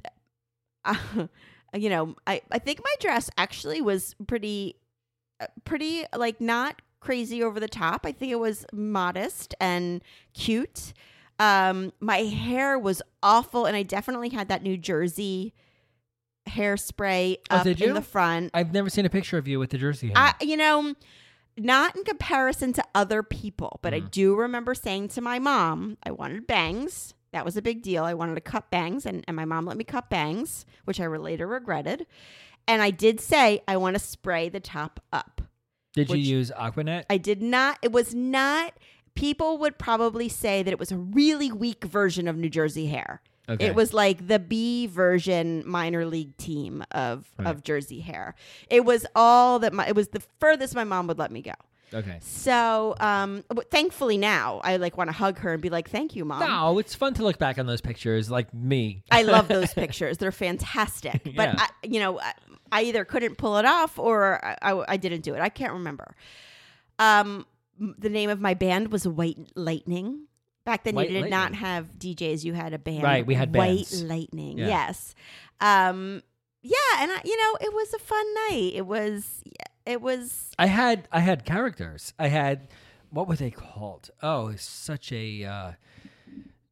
you know, I, I think my dress actually was pretty, uh, pretty like not crazy over the top. I think it was modest and cute. Um, my hair was awful, and I definitely had that New Jersey hairspray Oh, up did in you? the front. I've never seen a picture of you with the jersey hair. I, you know, not in comparison to other people, but I Mm. do remember saying to my mom, I wanted bangs. That was a big deal. I wanted to cut bangs, and, and my mom let me cut bangs, which I later regretted. And I did say, I want to spray the top up. Did you which- use Aquanet? I did not. It was not. People would probably say that it was a really weak version of New Jersey hair. Okay. It was like the B version minor league team of, Right. of Jersey hair. It was all that my, it was the furthest my mom would let me go. Okay. So, um, but thankfully now I like want to hug her and be like, thank you, Mom. No, it's fun to look back on those pictures, like me. I love those pictures. They're fantastic. But, Yeah. I, you know, I, I either couldn't pull it off or I, I, I didn't do it. I can't remember. Um, m- the name of my band was White Lightning. Back then, White you did not Lightning. have D Js. You had a band. Right, we had White bands. Lightning. Yeah. Yes. Um, yeah. And, I, you know, it was a fun night. It was, it was, I had I had characters. I had, what were they called? Oh, it's such a uh,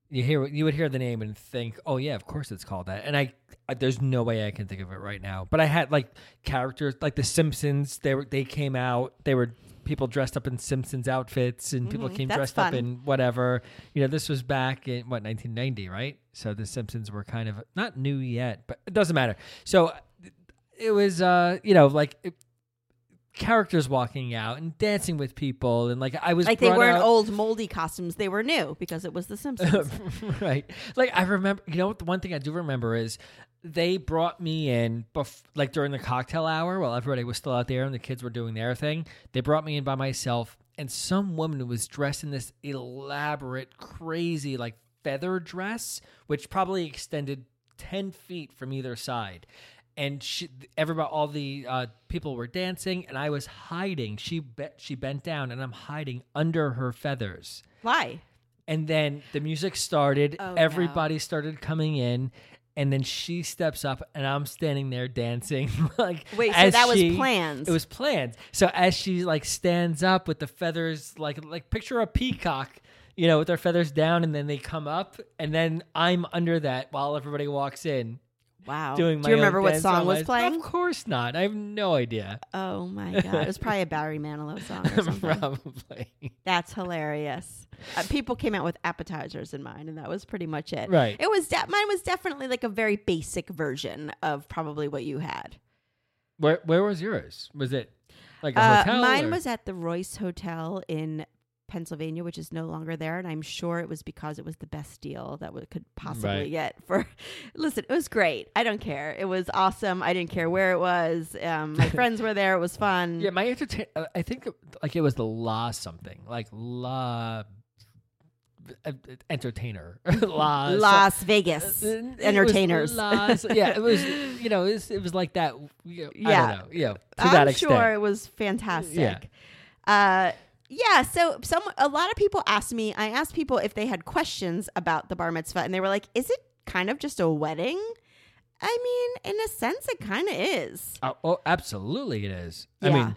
you hear you would hear the name and think, oh yeah, of course it's called that. And I, I there's no way I can think of it right now. But I had like characters like the Simpsons. They were they came out. They were people dressed up in Simpsons outfits, and people Mhm, came that's dressed fun. up in whatever. You know, this was back in what nineteen ninety, right? So the Simpsons were kind of not new yet, but it doesn't matter. So it was, uh, you know, like. It, characters walking out and dancing with people, and like I was Like they brought weren't out- old moldy costumes. They were new because it was The Simpsons. right. Like I remember, you know, the one thing I do remember is they brought me in, bef- like during the cocktail hour while everybody was still out there and the kids were doing their thing. They brought me in by myself, and some woman was dressed in this elaborate, crazy, like feather dress, which probably extended ten feet from either side. And she, everybody, all the uh, people were dancing, and I was hiding. She be- she bent down, and I'm hiding under her feathers. Why? And then the music started. Oh, Everybody no. started coming in, and then she steps up, and I'm standing there dancing. like Wait, so as that was she- planned. It was planned. So as she like stands up with the feathers, like like picture a peacock, you know, with their feathers down, and then they come up, and then I'm under that while everybody walks in. Wow. Doing Do you my own remember what dance song on was my- playing? Of course not. I have no idea. Oh my God. It was probably a Barry Manilow song or something. Probably. That's hilarious. Uh, people came out with appetizers in mine, and that was pretty much it. Right. It was de- mine was definitely like a very basic version of probably what you had. Where where was yours? Was it like a Uh, hotel? mine or- was at the Royce Hotel in Pennsylvania, which is no longer there, and I'm sure it was because it was the best deal that we could possibly Right. get for. Listen, it was great. I don't care. It was awesome. I didn't care where it was. Um, my friends were there. It was fun. Yeah, my entertain. Uh, I think it- like it was the La something, like La uh, entertainer, La Las Vegas uh, it was entertainers. Las- yeah, it was. You know, it was, it was like that. You know, I Yeah. don't know. You know, to I'm that extent. sure it was fantastic. Yeah. Uh, yeah. So some a lot of people asked me. I asked people if they had questions about the bar mitzvah, and they were like, "Is it kind of just a wedding?" I mean, in a sense, it kind of is. Oh, oh, absolutely, it is. I Yeah. mean,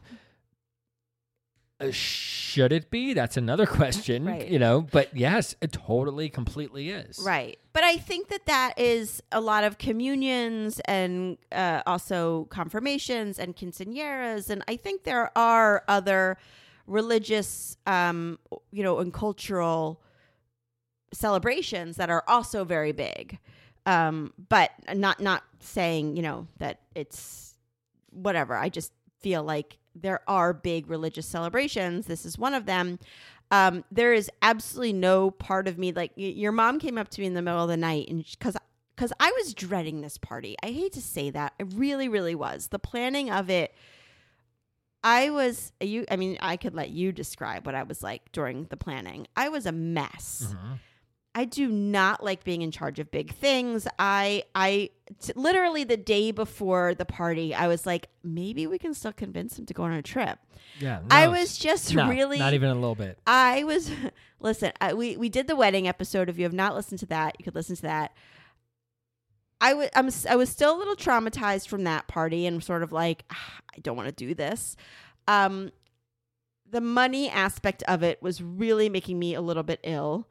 uh, should it be? That's another question. Right. You know, but yes, it totally, completely is. Right. But I think that that is a lot of communions and uh, also confirmations and quinceañeras. And I think there are other religious, um, you know, and cultural celebrations that are also very big. Um, but not not saying, you know, that it's whatever. I just feel like there are big religious celebrations. This is one of them. Um, there is absolutely no part of me, like y- your mom came up to me in the middle of the night, and because because I was dreading this party. I hate to say that. I really, really was. The planning of it, I was, you. I mean, I could let you describe what I was like during the planning. I was a mess. Mhm. I do not like being in charge of big things. I, I, t- literally the day before the party, I was like, maybe we can still convince him to go on a trip. Yeah. I no, was just no, really, not even a little bit. I was, listen, I, we, we did the wedding episode. If you have not listened to that, you could listen to that. I was, I'm, s- I was still a little traumatized from that party and sort of like, ah, I don't want to do this. Um, the money aspect of it was really making me a little bit ill.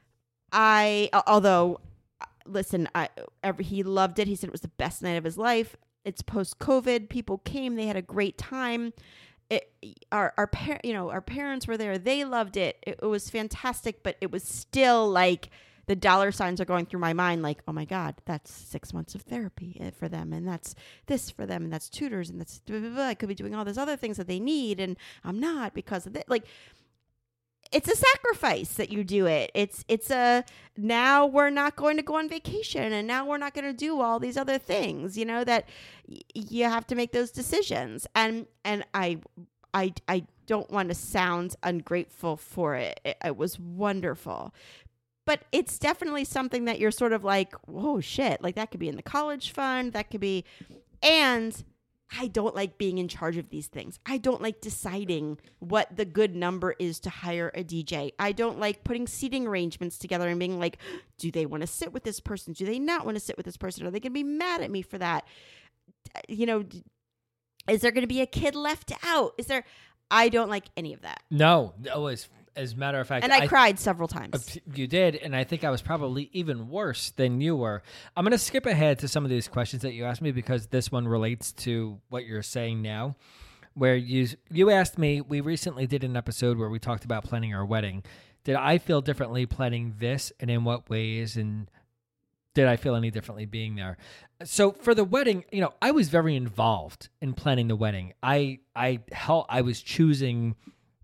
I, although, listen, I, every, he loved it. He said it was the best night of his life. It's post COVID. People came. They had a great time. It, our, our par- you know, our parents were there. They loved it. it. It was fantastic, but it was still like the dollar signs are going through my mind. Like, oh my God, that's six months of therapy for them. And that's this for them. And that's tutors. And that's, blah, blah, blah. I could be doing all these other things that they need. And I'm not because of that. Like, it's a sacrifice that you do it. It's it's a now we're not going to go on vacation, and now we're not going to do all these other things. You know that y- you have to make those decisions, and and I I I don't want to sound ungrateful for it. It, it was wonderful, but it's definitely something that you're sort of like, whoa, shit! Like that could be in the college fund. That could be, and I don't like being in charge of these things. I don't like deciding what the good number is to hire a D J. I don't like putting seating arrangements together and being like, do they want to sit with this person? Do they not want to sit with this person? Are they going to be mad at me for that? You know, is there going to be a kid left out? Is there, I don't like any of that. No, it was as a matter of fact, And I, I cried several times. You did, and I think I was probably even worse than you were. I'm going to skip ahead to some of these questions that you asked me because this one relates to what you're saying now, where you you asked me, we recently did an episode where we talked about planning our wedding. Did I feel differently planning this, and in what ways, and did I feel any differently being there? So for the wedding, you know, I was very involved in planning the wedding. I I hel- I was choosing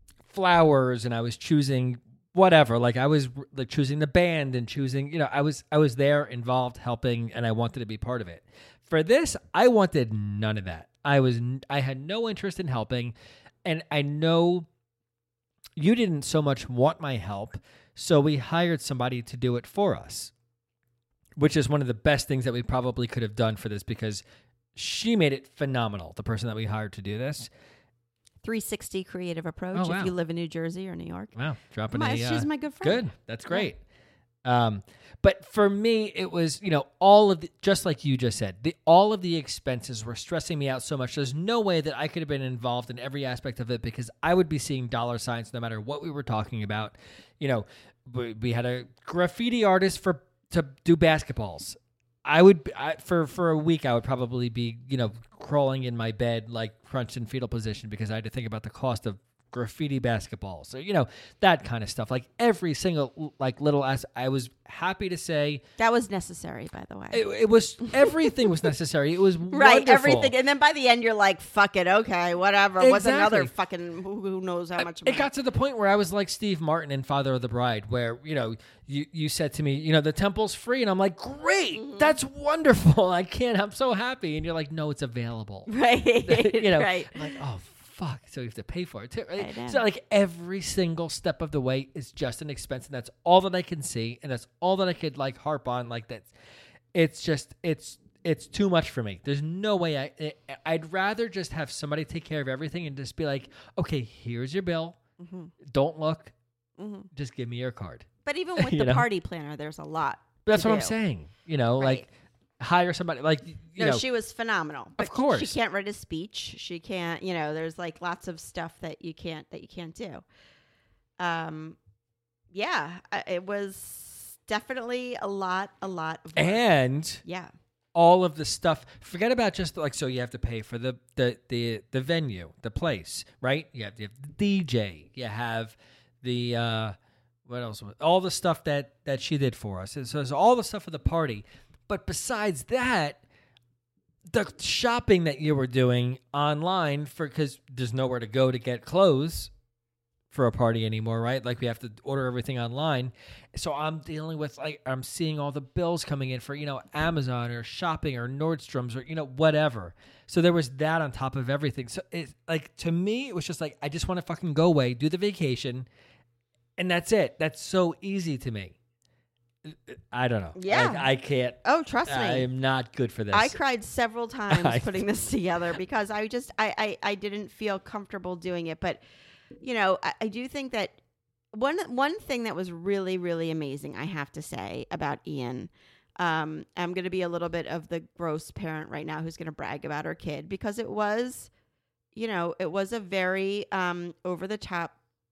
flowers, and I was choosing whatever. Like I was like choosing the band and choosing, you know, I was I was there involved, helping, and I wanted to be part of it. For this, I wanted none of that. I was I had no interest in helping, and I know you didn't so much want my help, so we hired somebody to do it for us, which is one of the best things that we probably could have done for this because she made it phenomenal, the person that we hired to do this. three sixty creative approach Oh, wow. if you live in New Jersey or New York. Wow, dropping My, a... she's uh, my good friend. Good, that's great. Um, but for me, it was, you know, all of the, just like you just said, the all of the expenses were stressing me out so much. There's no way that I could have been involved in every aspect of it because I would be seeing dollar signs no matter what we were talking about. You know, we, we had a graffiti artist for to do basketballs. I would I, for for a week I would probably be, you know, crawling in my bed like crunched in fetal position because I had to think about the cost of graffiti basketballs. So, you know, that kind of stuff. Like every single like little ass I was happy to say That was necessary, by the way. it, it was everything was necessary. It was Right, wonderful. everything. And then by the end, you're like, fuck it, okay, whatever. What's another Exactly. fucking, who, who knows how much It got to the point where I was like Steve Martin in Father of the Bride, where, you know, you, you said to me, you know, the temple's free. And I'm like, great, Mm-hmm. that's wonderful. I can't, I'm so happy. And you're like, no, it's available. Right, you know, right. I'm like, oh, fuck. So you have to pay for it too. Right? I know. So like every single step of the way is just an expense. And that's all that I can see. And that's all that I could like harp on. Like that. It's just, it's, it's too much for me. There's no way I, I'd rather just have somebody take care of everything and just be like, okay, here's your bill. Mm-hmm. Don't look. Mm-hmm. Just give me your card. But even with You the know? party planner, there's a lot. But that's to what I'm do. saying. You know, Right. like hire somebody like, you No, know, she was phenomenal. But course. she can't write a speech. She can't. You know, there's like lots of stuff that you can't that you can't do. Um, yeah, I- it was definitely a lot, a lot of work. and yeah, all of the stuff. Forget about just like, so you have to pay for the, the, the, the venue, the place, right? You have, you have the D J, you have the, uh, what else? All the stuff that, that she did for us. So there's all the stuff for the party. But besides that, the shopping that you were doing online for, because there's nowhere to go to get clothes for a party anymore, right? Like we have to order everything online. So I'm dealing with like, I'm seeing all the bills coming in for, you know, Amazon or shopping or Nordstrom's or, you know, whatever. So there was that on top of everything. So it's like, to me, it was just like, I just want to fucking go away, do the vacation. And that's it. That's so easy to me. I don't know. Yeah. Like, I can't. Oh, trust me. I am not good for this. I cried several times I- putting this together because I just I, I, I didn't feel comfortable doing it. But you know, I, I do think that one one thing that was really, really amazing, I have to say, about Ian. Um, I'm gonna be a little bit of the gross parent right now who's gonna brag about her kid because it was, you know, it was a very um over the top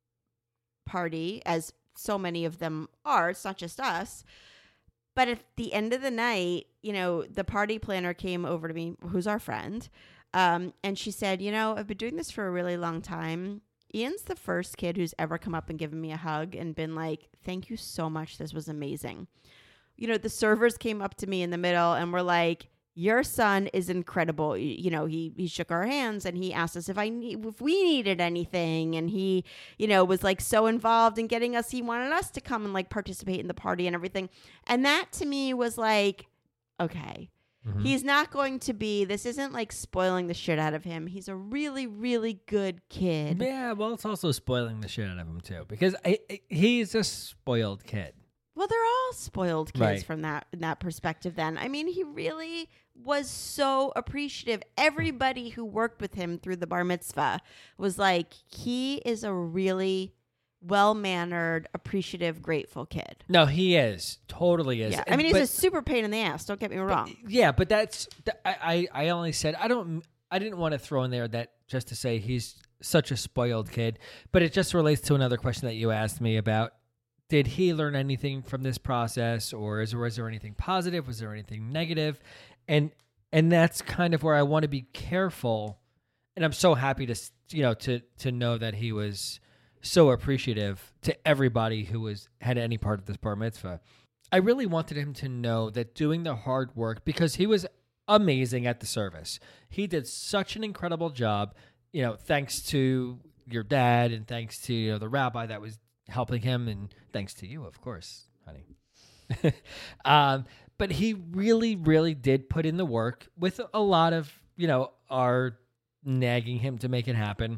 party, as so many of them are. It's not just us. But at the end of the night, you know, the party planner came over to me, who's our friend, um, and she said, you know, I've been doing this for a really long time. Ian's the first kid who's ever come up and given me a hug and been like, thank you so much. This was amazing. You know, the servers came up to me in the middle and were like, your son is incredible. You know, he he shook our hands and he asked us if I need, if we needed anything. And he, you know, was like so involved in getting us. He wanted us to come and like participate in the party and everything. And that to me was like, okay, Mhm. he's not going to be, this isn't like spoiling the shit out of him. He's a really, really good kid. Yeah, well, it's also spoiling the shit out of him too, because I, I, he's a spoiled kid. Well, they're all spoiled kids Right. from that in that perspective then. I mean, he really was so appreciative. Everybody who worked with him through the bar mitzvah was like, he is a really well-mannered, appreciative, grateful kid. No, he is totally is. Yeah. I And- mean, he's but- a super pain in the ass. Don't get me wrong. Yeah, but that's th- I, I I only said I don't I didn't want to throw in there that just to say he's such a spoiled kid. But it just relates to another question that you asked me about, did he learn anything from this process, or is, was there anything positive? Was there anything negative? And and that's kind of where I want to be careful. And I'm so happy to, you know, to to know that he was so appreciative to everybody who was had any part of this bar mitzvah. I really wanted him to know that doing the hard work, because he was amazing at the service. He did such an incredible job, you know, thanks to your dad and thanks to, you know, the rabbi that was helping him, and thanks to you, of course, honey. um, but he really, really did put in the work with a lot of, you know, our nagging him to make it happen.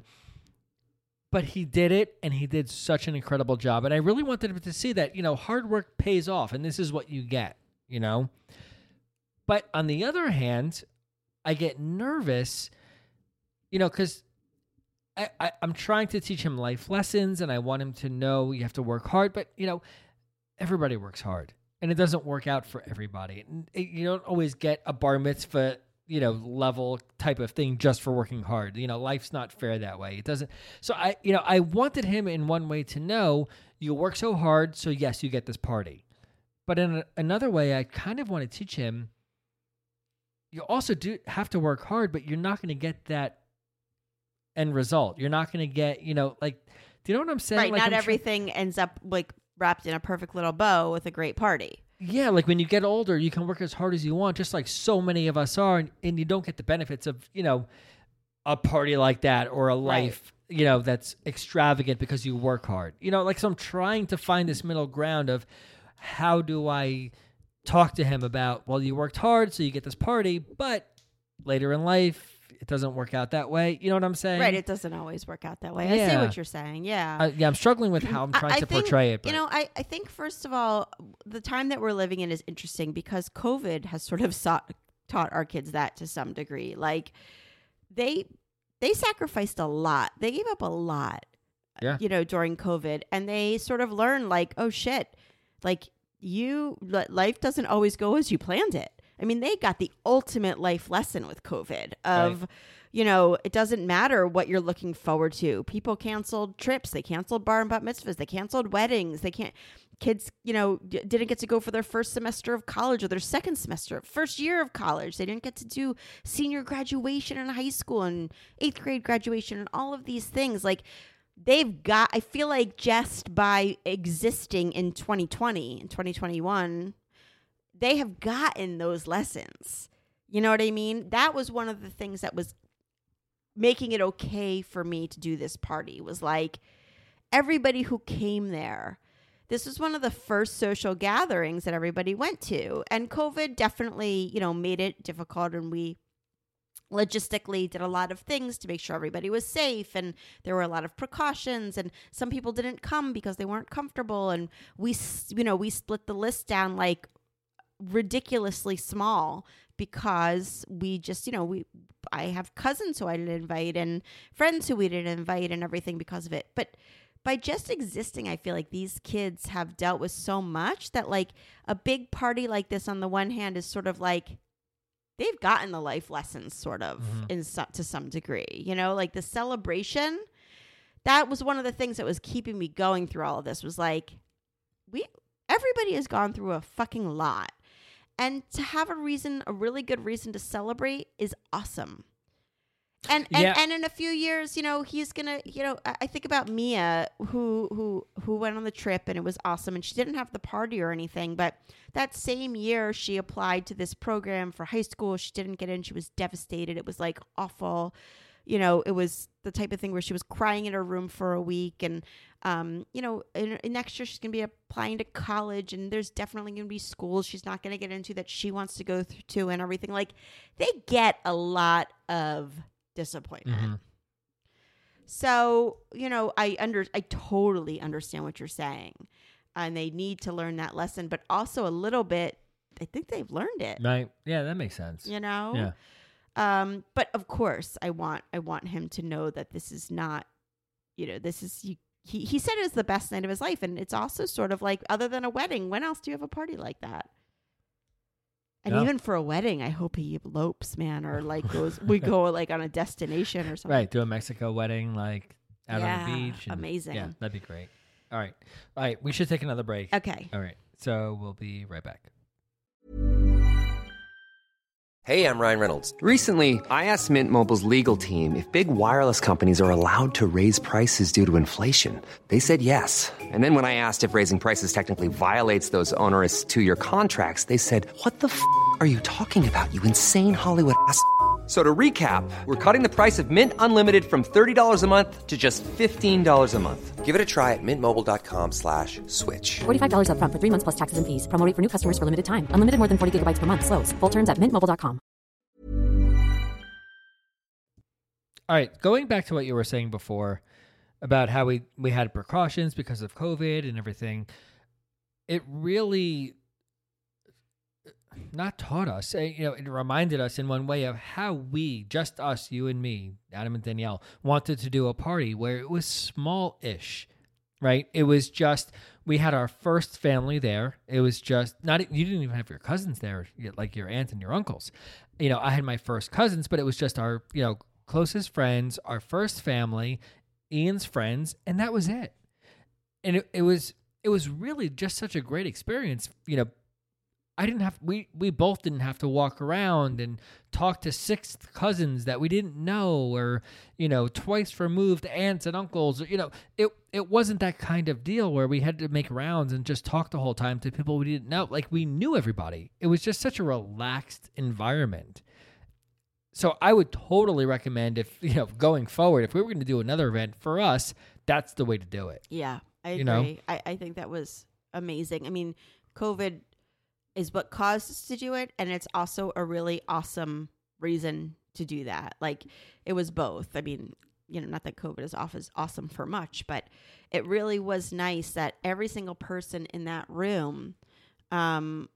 But he did it, and he did such an incredible job. And I really wanted him to see that, you know, hard work pays off, and this is what you get, you know. But on the other hand, I get nervous, you know, because I, I, I'm trying to teach him life lessons, and I want him to know you have to work hard. But, you know, everybody works hard, and it doesn't work out for everybody. And it, you don't always get a bar mitzvah, you know, level type of thing just for working hard. You know, life's not fair that way. It doesn't. So I, you know, I wanted him in one way to know you work so hard, so yes, you get this party. But in a, another way, I kind of want to teach him you also do have to work hard, but you're not going to get that end result. You're not going to get, you know, like, do you know what I'm saying? Right. Like, not I'm try- everything ends up like wrapped in a perfect little bow with a great party. Yeah, like when you get older, you can work as hard as you want, just like so many of us are, and, and you don't get the benefits of, you know, a party like that or a life, right, you know, that's extravagant because you work hard. You know, like, so I'm trying to find this middle ground of how do I talk to him about, well, you worked hard, so you get this party, but later in life, it doesn't work out that way. You know what I'm saying? Right. It doesn't always work out that way. Yeah. I see what you're saying. Yeah. Uh, yeah, I'm struggling with how I'm trying I to think, portray it. But. You know, I, I think, first of all, the time that we're living in is interesting because COVID has sort of sought, taught our kids that to some degree. Like, they they sacrificed a lot. They gave up a lot, yeah. you know, during COVID. And they sort of learned, like, oh, shit, like, you, life doesn't always go as you planned it. I mean, they got the ultimate life lesson with COVID of, right, you know, it doesn't matter what you're looking forward to. People canceled trips. They canceled bar and bat mitzvahs. They canceled weddings. They can't, kids, you know, d- didn't get to go for their first semester of college or their second semester, first year of college. They didn't get to do senior graduation in high school and eighth grade graduation and all of these things. Like, they've got, I feel like just by existing in twenty twenty and twenty twenty-one, they have gotten those lessons. You know what I mean? That was one of the things that was making it okay for me to do this party, was like everybody who came there. This was one of the first social gatherings that everybody went to. And COVID definitely, you know, made it difficult, and we logistically did a lot of things to make sure everybody was safe, and there were a lot of precautions, and some people didn't come because they weren't comfortable, and we, you know, we split the list down like ridiculously small because we just, you know, we I have cousins who I didn't invite and friends who we didn't invite and everything because of it. But by just existing, I feel like these kids have dealt with so much that, like, a big party like this on the one hand is sort of like they've gotten the life lessons sort of mm-hmm. in so, to some degree, you know, like the celebration. That was one of the things that was keeping me going through all of this, was like, we everybody has gone through a fucking lot. And to have a reason, a really good reason to celebrate is awesome. And and, yeah. and in a few years, you know, he's gonna, you know, I think about Mia, who who who went on the trip, and it was awesome, and she didn't have the party or anything, but that same year she applied to this program for high school. She didn't get in. She was devastated. It was like awful. You know, it was the type of thing where she was crying in her room for a week. And, um, you know, in, in next year she's going to be applying to college, and there's definitely going to be schools she's not going to get into that she wants to go through to and everything. Like, they get a lot of disappointment. Mm-hmm. So, you know, I under I totally understand what you're saying. And they need to learn that lesson, but also a little bit, I think they've learned it. Right. Yeah, that makes sense. You know? Yeah. Um, but of course, I want I want him to know that this is not, you know, this is, you, he, he said it was the best night of his life. And it's also sort of like, other than a wedding, when else do you have a party like that? And No. even for a wedding, I hope he elopes, man, or like goes, we go like on a destination or something. Right, do a Mexico wedding, like out Yeah, on the beach. and- amazing. Yeah, that'd be great. All right. All right, we should take another break. Okay. All right, so we'll be right back. Hey, I'm Ryan Reynolds. Recently, I asked Mint Mobile's legal team if big wireless companies are allowed to raise prices due to inflation. They said yes. And then when I asked if raising prices technically violates those onerous two-year contracts, they said, what the f*** are you talking about, you insane Hollywood ass f- So to recap, we're cutting the price of Mint Unlimited from thirty dollars a month to just fifteen dollars a month. Give it a try at mintmobile.com slash switch. forty-five dollars up front for three months plus taxes and fees. Promo rate for new customers for limited time. Unlimited more than forty gigabytes per month. Slows full terms at mint mobile dot com. All right, going back to what you were saying before about how we, we had precautions because of COVID and everything, it really not taught us, eh, you know, it reminded us in one way of how we, just us, you and me, Adam and Danielle, wanted to do a party where it was small-ish, right? It was just, we had our first family there. It was just, not, you didn't even have your cousins there, like your aunt and your uncles. You know, I had my first cousins, but it was just our, you know, closest friends, our first family, Ian's friends, and that was it. And it, it was, it was really just such a great experience, you know. I didn't have, we, we both didn't have to walk around and talk to six cousins that we didn't know, or, you know, twice removed aunts and uncles. You know, it, it wasn't that kind of deal where we had to make rounds and just talk the whole time to people we didn't know. Like, we knew everybody. It was just such a relaxed environment. So I would totally recommend, if, you know, going forward, if we were going to do another event for us, that's the way to do it. Yeah, I agree. You know? I, I think that was amazing. I mean, COVID is what caused us to do it, and it's also a really awesome reason to do that. Like, it was both. I mean, you know, not that COVID is off as awesome for much, but it really was nice that every single person in that room um,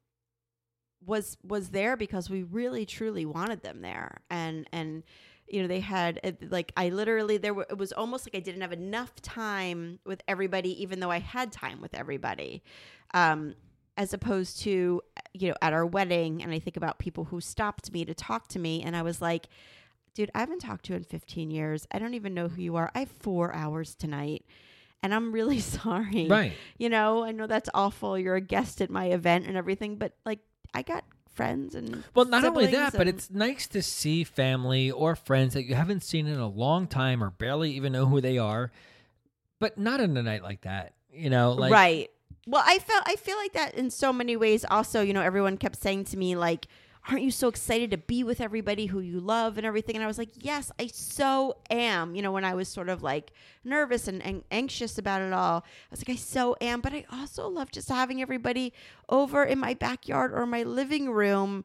was was there because we really truly wanted them there. And and you know, they had like, I literally, there were, it was almost like I didn't have enough time with everybody, even though I had time with everybody. Um, as opposed to, you know, at our wedding, and I think about people who stopped me to talk to me, and I was like, dude, I haven't talked to you in fifteen years. I don't even know who you are. I have four hours tonight, and I'm really sorry. Right. You know, I know that's awful. You're a guest at my event and everything, but like, I got friends and Well, not only that, but and- it's nice to see family or friends that you haven't seen in a long time or barely even know who they are, but not on a night like that, you know, like, right. Well, I felt I feel like that in so many ways. Also, you know, everyone kept saying to me, like, aren't you so excited to be with everybody who you love and everything? And I was like, yes, I so am. You know, when I was sort of like nervous and, and anxious about it all, I was like, I so am. But I also love just having everybody over in my backyard or my living room,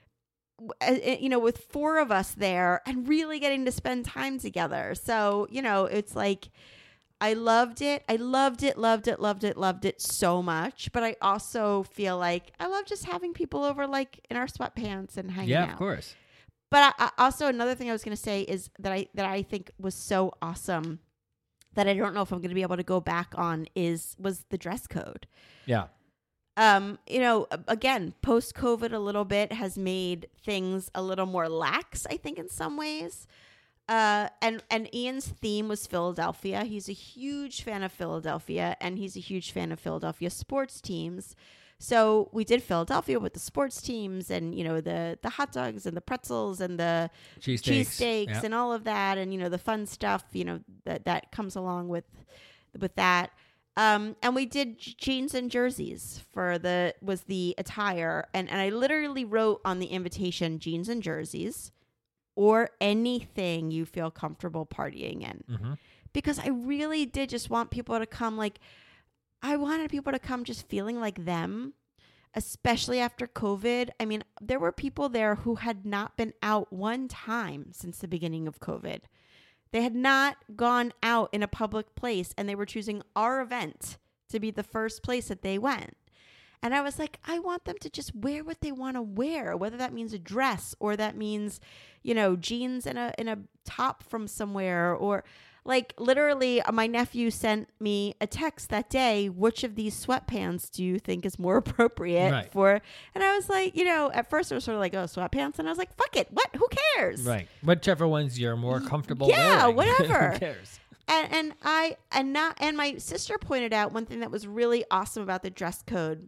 you know, with four of us there and really getting to spend time together. So, you know, it's like, I loved it. I loved it, loved it, loved it, loved it so much. But I also feel like I love just having people over, like in our sweatpants and hanging yeah, out. of course. But I, I also, another thing I was going to say is that I that I think was so awesome that I don't know if I'm going to be able to go back on is was the dress code. Yeah. Um, you know, again, post COVID a little bit has made things a little more lax, I think, in some ways. Uh, and, and Ian's theme was Philadelphia. He's a huge fan of Philadelphia, and he's a huge fan of Philadelphia sports teams. So we did Philadelphia with the sports teams, and, you know, the, the hot dogs and the pretzels and the Cheesesteaks. cheesesteaks Yeah. and all of that. And, you know, the fun stuff, you know, that, that comes along with, with that. Um, and we did jeans and jerseys for the, was the attire. And, and I literally wrote on the invitation, jeans and jerseys, or anything you feel comfortable partying in. Mm-hmm. Because I really did just want people to come, like, I wanted people to come just feeling like them, especially after COVID. I mean, there were people there who had not been out one time since the beginning of COVID. They had not gone out in a public place, and they were choosing our event to be the first place that they went. And I was like, I want them to just wear what they want to wear, whether that means a dress or that means, you know, jeans and a and a top from somewhere, or like literally uh, my nephew sent me a text that day. Which of these sweatpants do you think is more appropriate Right. for? And I was like, you know, at first I was sort of like, oh, sweatpants. And I was like, fuck it. What? Who cares? Right. Whichever ones you're more comfortable Yeah, wearing. whatever. Who cares? And, and I and not and my sister pointed out one thing that was really awesome about the dress code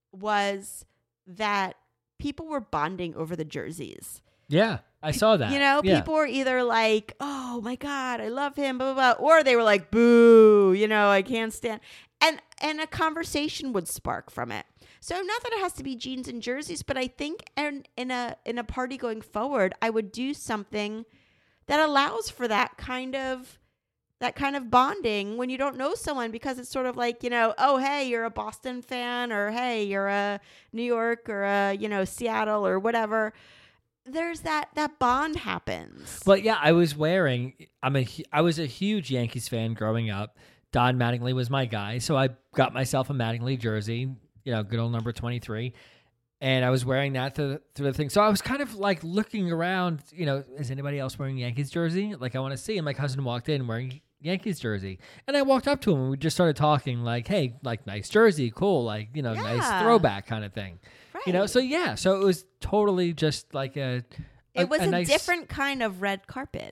was that people were bonding over the jerseys. Yeah, I saw that. You know, Yeah. people were either like, "Oh my god, I love him," blah, blah, blah, or they were like, "Boo, you know, I can't stand." And and a conversation would spark from it. So not that it has to be jeans and jerseys, but I think in, in a in a party going forward, I would do something that allows for that kind of that kind of bonding when you don't know someone, because it's sort of like, you know, oh, hey, you're a Boston fan, or hey, you're a New York or a, you know, Seattle or whatever. There's that that bond happens. But yeah, I was wearing. I'm a. hu- I was a huge Yankees fan growing up. Don Mattingly was my guy, so I got myself a Mattingly jersey. You know, good old number twenty-three, and I was wearing that through, through the thing. So I was kind of like looking around. You know, is anybody else wearing Yankees jersey? Like I want to see. And my cousin walked in wearing Yankees jersey, and I walked up to him and we just started talking. Like, hey, like nice jersey, cool. Like you know, nice Yeah. throwback kind of thing. You know, Right. so yeah, so it was totally just like a. a It was a, nice, different kind of red carpet.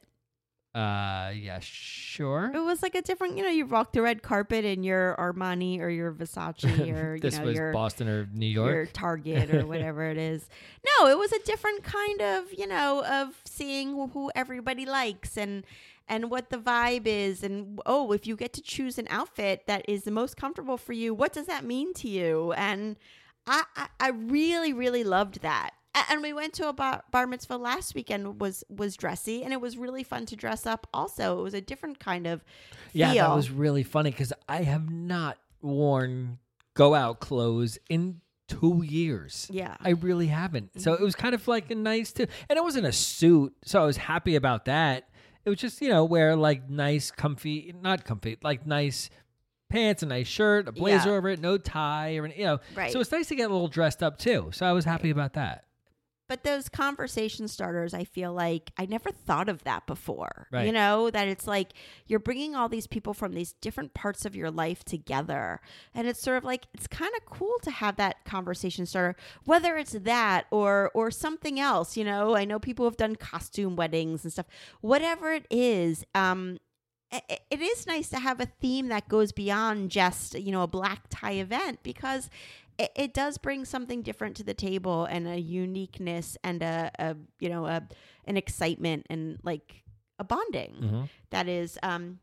Uh, yeah, sure. It was like a different, you know, you walk the red carpet in your Armani or your Versace or, you This know, was your, Boston or New your York. Target or whatever it is. No, it was a different kind of, you know, of seeing who everybody likes and and what the vibe is. And, oh, if you get to choose an outfit that is the most comfortable for you, what does that mean to you? And I, I, I really, really loved that. A- And we went to a bar, bar mitzvah last weekend, was was dressy, and it was really fun to dress up also. It was a different kind of Yeah, feel. that was really funny because I have not worn go out clothes in two years. Yeah. I really haven't. So it was kind of like a nice too, and it wasn't a suit, so I was happy about that. It was just, you know, wear like nice, comfy, not comfy, like nice pants, a nice shirt, a blazer Yeah. over it, no tie, or you know. Right. So it's nice to get a little dressed up too. So I was happy about that. But those conversation starters, I feel like I never thought of that before. Right. You know, that it's like you're bringing all these people from these different parts of your life together. And it's sort of like, it's kind of cool to have that conversation starter, whether it's that or or something else. You know, I know people have done costume weddings and stuff. Whatever it is, um, it, it is nice to have a theme that goes beyond just, you know, a black tie event, because it, it does bring something different to the table and a uniqueness and a, a you know, a an excitement and like a bonding Mhm. that is um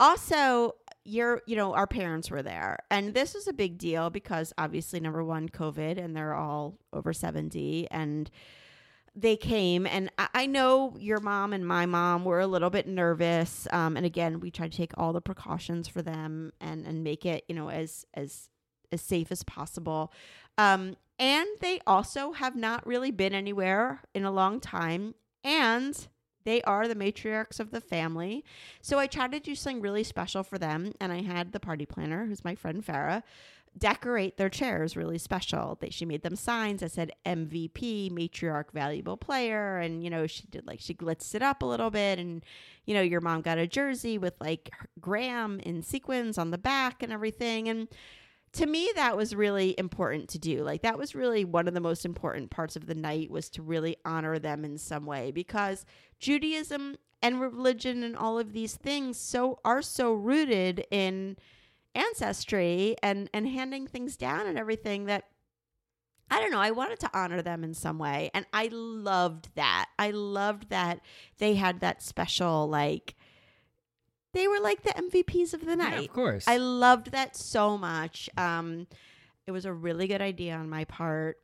also your you know our parents were there, and this was a big deal because obviously number one, COVID, and they're all over seventy, and they came, and I, I know your mom and my mom were a little bit nervous, um and again, we tried to take all the precautions for them and and make it, you know, as as as safe as possible. Um, and they also have not really been anywhere in a long time. And they are the matriarchs of the family. So I tried to do something really special for them. And I had the party planner, who's my friend Farah, decorate their chairs really special. They, she made them signs that said M V P, matriarch valuable player. And, you know, she did like, she blitzed it up a little bit. And, you know, your mom got a jersey with like Graham in sequins on the back and everything. And to me, that was really important to do. Like, that was really one of the most important parts of the night, was to really honor them in some way, because Judaism and religion and all of these things so are so rooted in ancestry and, and handing things down and everything that, I don't know, I wanted to honor them in some way. And I loved that. I loved that they had that special, like, they were like the M V Ps of the night. Yeah, of course. I loved that so much. Um, it was a really good idea on my part.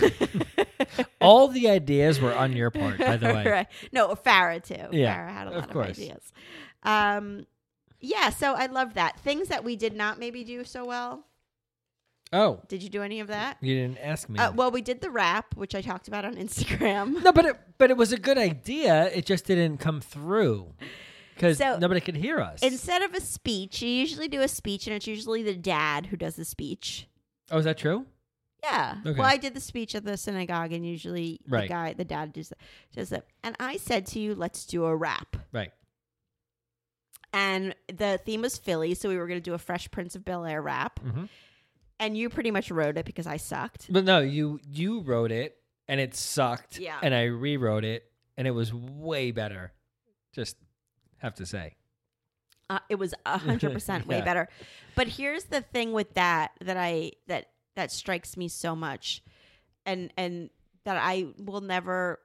All the ideas were on your part, by the way. Right. No, Farah too. Yeah, Farah had a of lot of, course. ideas. Um, yeah, so I loved that. Things that we did not maybe do so well. Oh, Did you do any of that? you didn't ask me. Uh, well, we did the rap, which I talked about on Instagram. no, but it, but it was a good idea. It just didn't come through because So, nobody could hear us. Instead of a speech, you usually do a speech, and it's usually the dad who does the speech. oh, is that true? Yeah. Okay. Well, I did the speech at the synagogue, and usually the Right. guy, the dad, does does it. And I said to you, "Let's do a rap." Right. And the theme was Philly, so we were going to do a Fresh Prince of Bel-Air rap. Mm-hmm. And you pretty much wrote it because I sucked. But no, you you wrote it and it sucked. Yeah. And I rewrote it and it was way better. Just have to say. Uh, it was one hundred percent way Yeah. better. But here's the thing with that that I that that strikes me so much and and that I will never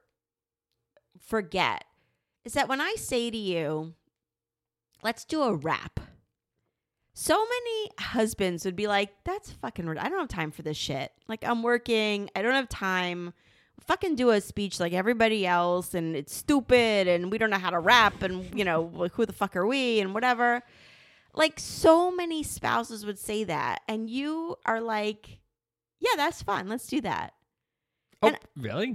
forget is that when I say to you, let's do a rap. So many husbands would be like, that's fucking rid- I don't have time for this shit. Like, I'm working. I don't have time. Fucking do a speech like everybody else, and it's stupid, and we don't know how to rap, and, you know, like, who the fuck are we, and whatever. Like, so many spouses would say that, and you are like, yeah, that's fun. Let's do that. Oh, And- really?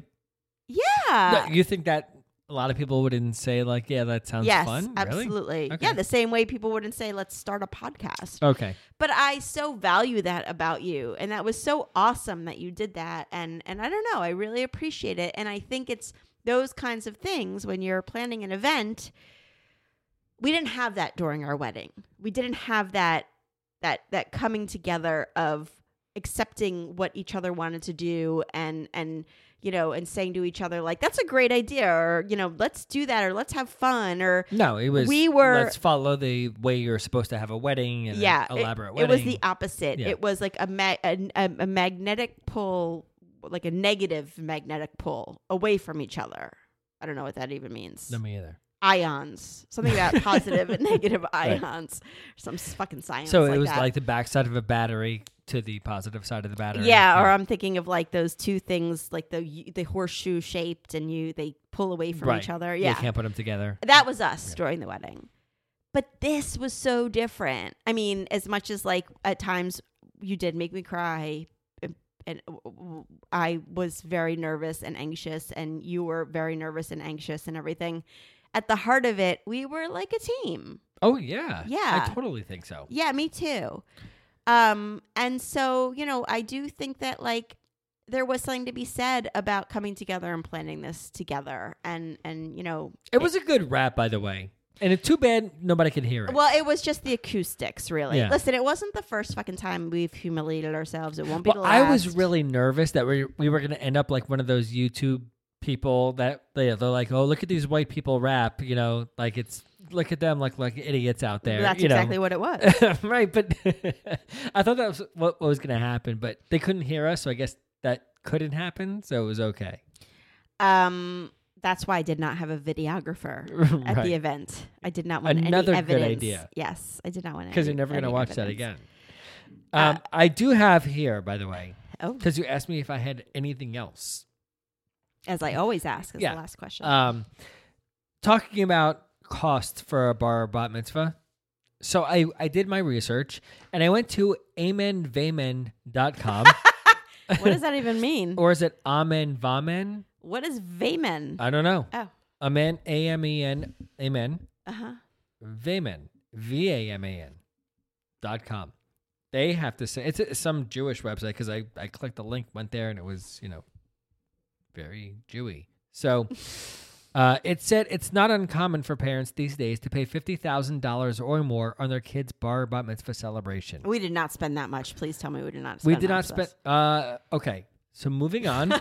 Yeah. No, you think that a lot of people wouldn't say, like, yeah, that sounds yes, fun? Really? absolutely. Okay. Yeah, the same way people wouldn't say, let's start a podcast. Okay. But I so value that about you, and that was so awesome that you did that. And and I don't know, I really appreciate it. And I think it's those kinds of things when you're planning an event. We didn't have that during our wedding. We didn't have that that that coming together of accepting what each other wanted to do and and you know and saying to each other like, that's a great idea, or, you know, let's do that, or let's have fun, or No, it was, We were- let's follow the way you're supposed to have a wedding and yeah, an elaborate it, wedding. it was the opposite. Yeah. It was like a, ma- a a a magnetic pull, like a negative magnetic pull away from each other. I don't know what that even means. No, me either. Ions, something about positive and negative Right. ions, some s- fucking science. So like it was that. like the backside of a battery to the positive side of the battery. Yeah, or I'm thinking of like those two things, like the the horseshoe shaped, and you they pull away from right. each other. You Yeah, can't put them together. that was us during the wedding. But this was so different. I mean, as much as like at times you did make me cry, and, and I was very nervous and anxious, and you were very nervous and anxious and everything. At the heart of it, we were like a team. Oh, yeah. Yeah. I totally think so. Yeah, me too. Um, and so, you know, I do think that like there was something to be said about coming together and planning this together. And, and, you know, It was a good rap, by the way. And it's too bad nobody could hear it. well, it was just the acoustics, really. Yeah. Listen, it wasn't the first fucking time we've humiliated ourselves. It won't be Well, the I last. was really nervous that we we were going to end up like one of those YouTube people that they, they're like, oh, look at these white people rap, you know, like it's look at them like like idiots out there. That's you know? exactly what it was. Right, but I thought that was what, what was going to happen, but they couldn't hear us, so I guess that couldn't happen, so it was okay. Um, that's why I did not have a videographer at Right. the event. I did not want Another any good evidence. idea. Yes, I did not want Because any- you're never going to any watch that evidence. again. Uh, Um, I do have here, by the way, Oh, because you asked me if I had anything else. as I always ask, is Yeah. the last question. Um, talking about cost for a bar bat mitzvah. So I, I did my research and I went to amen vamen dot com. What does that even mean? Or is it Amen Vamen? What is Vayman? I don't know. Oh, Amen, A M E N, Amen, uh huh. Vamen, V A M A N dot com. They have to say, it's, it's some Jewish website because I, I clicked the link, went there, and it was, you know, very Jewy. So uh, it said it's not uncommon for parents these days to pay fifty thousand dollars or more on their kids' bar bat mitzvah celebration. We did not spend that much. Please tell me we did not. We Spend did that not much spend. this. Uh, okay, so moving on.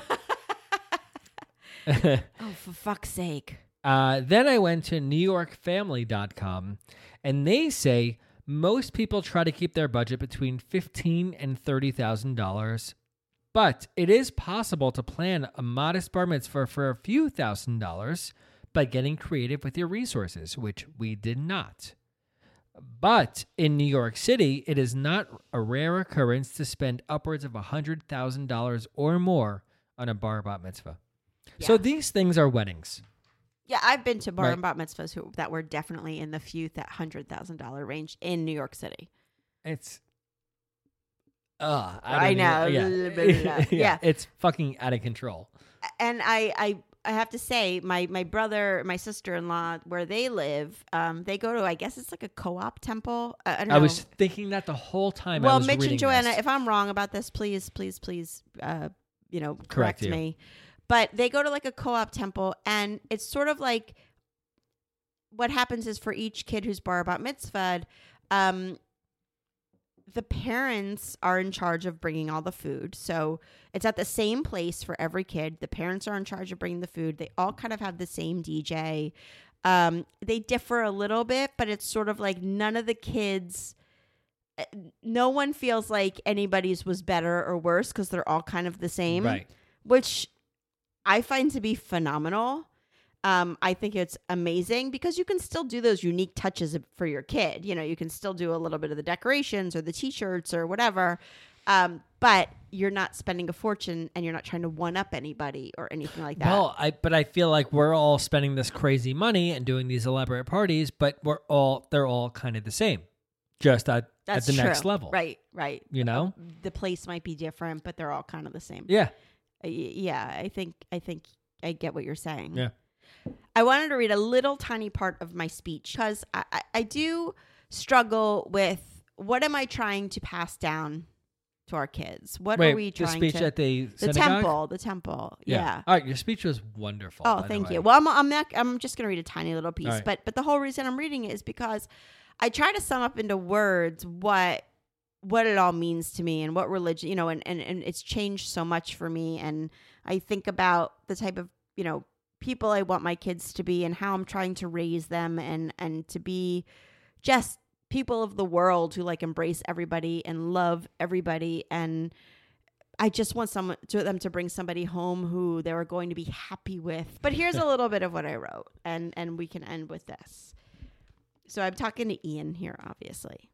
Oh, for fuck's sake! Uh, then I went to new york family dot com, and they say most people try to keep their budget between fifteen and thirty thousand dollars, but it is possible to plan a modest bar mitzvah for a few thousand dollars by getting creative with your resources, which we did not. But in New York City, it is not a rare occurrence to spend upwards of one hundred thousand dollars or more on a bar bat mitzvah. So Yeah. these things are weddings. Yeah, I've been to bar Right. and bat mitzvahs who, that were definitely in the few that hundred thousand dollar range in New York City. It's, uh, I don't know. even- Blah, blah, blah. yeah. Yeah. It's fucking out of control. And I, I, I have to say, my my brother, my sister in law, where they live, um, they go to, I guess it's like a co-op temple. Uh, I don't know. I was thinking that the whole time. I well, was Mitch reading and Joanna, this. if I'm wrong about this, please, please, please, uh, you know, correct, Correct you. me. But they go to like a co-op temple, and it's sort of like what happens is for each kid who's bar bat mitzvahed, um, the parents are in charge of bringing all the food. So it's at the same place for every kid. The parents are in charge of bringing the food. They all kind of have the same D J. Um, they differ a little bit, but it's sort of like none of the kids, no one feels like anybody's was better or worse because they're all kind of the same, Right. which I find to be phenomenal. Um, I think it's amazing because you can still do those unique touches for your kid. You know, you can still do a little bit of the decorations or the t-shirts or whatever. Um, but you're not spending a fortune and you're not trying to one up anybody or anything like that. Well, I but I feel like we're all spending this crazy money and doing these elaborate parties, but we're all they're all kind of the same, just at, That's at the true. next level. Right, right. You know? The place might be different, but they're all kind of the same. Yeah. Uh, y- yeah, I think I think I get what you're saying. Yeah. I wanted to read a little tiny part of my speech because I, I, I do struggle with what am I trying to pass down to our kids? What Wait, are we the trying speech to? at the the synagogue? temple, the temple. Yeah. All right, your speech was wonderful. Oh, by the thank way. you. Well, I'm I'm not, I'm just going to read a tiny little piece, All right. but but the whole reason I'm reading it is because I try to sum up into words what what it all means to me and what religion, you know, and, and, and it's changed so much for me. And I think about the type of, you know, people I want my kids to be and how I'm trying to raise them and, and to be just people of the world who like embrace everybody and love everybody. And I just want someone to them to bring somebody home who they were going to be happy with. But here's a little bit of what I wrote, and, and we can end with this. So I'm talking to Ian here, obviously.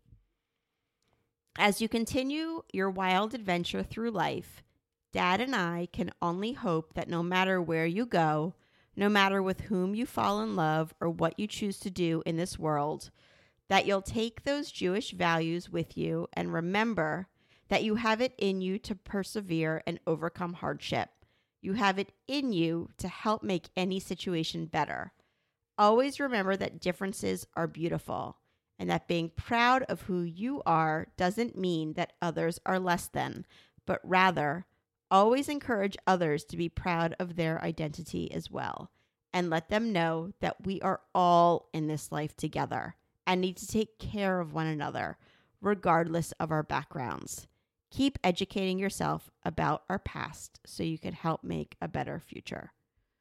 As you continue your wild adventure through life, Dad and I can only hope that no matter where you go, no matter with whom you fall in love or what you choose to do in this world, that you'll take those Jewish values with you and remember that you have it in you to persevere and overcome hardship. You have it in you to help make any situation better. Always remember that differences are beautiful and that being proud of who you are doesn't mean that others are less than, but rather always encourage others to be proud of their identity as well, and let them know that we are all in this life together and need to take care of one another, regardless of our backgrounds. Keep educating yourself about our past so you can help make a better future.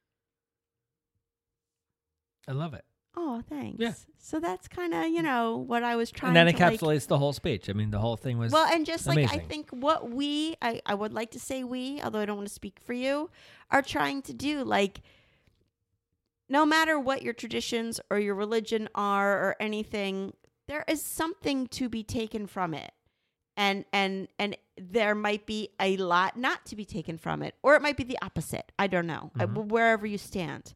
I love it. Oh, thanks. Yeah. So that's kind of, you know, what I was trying And then to like, encapsulates the whole speech. I mean, the whole thing was well, and just like I amazing. think what we, I, I would like to say we, although I don't want to speak for you, are trying to do, like, no matter what your traditions or your religion are or anything, there is something to be taken from it. And and and there might be a lot not to be taken from it, or it might be the opposite. I don't know. I- Mhm. wherever you stand.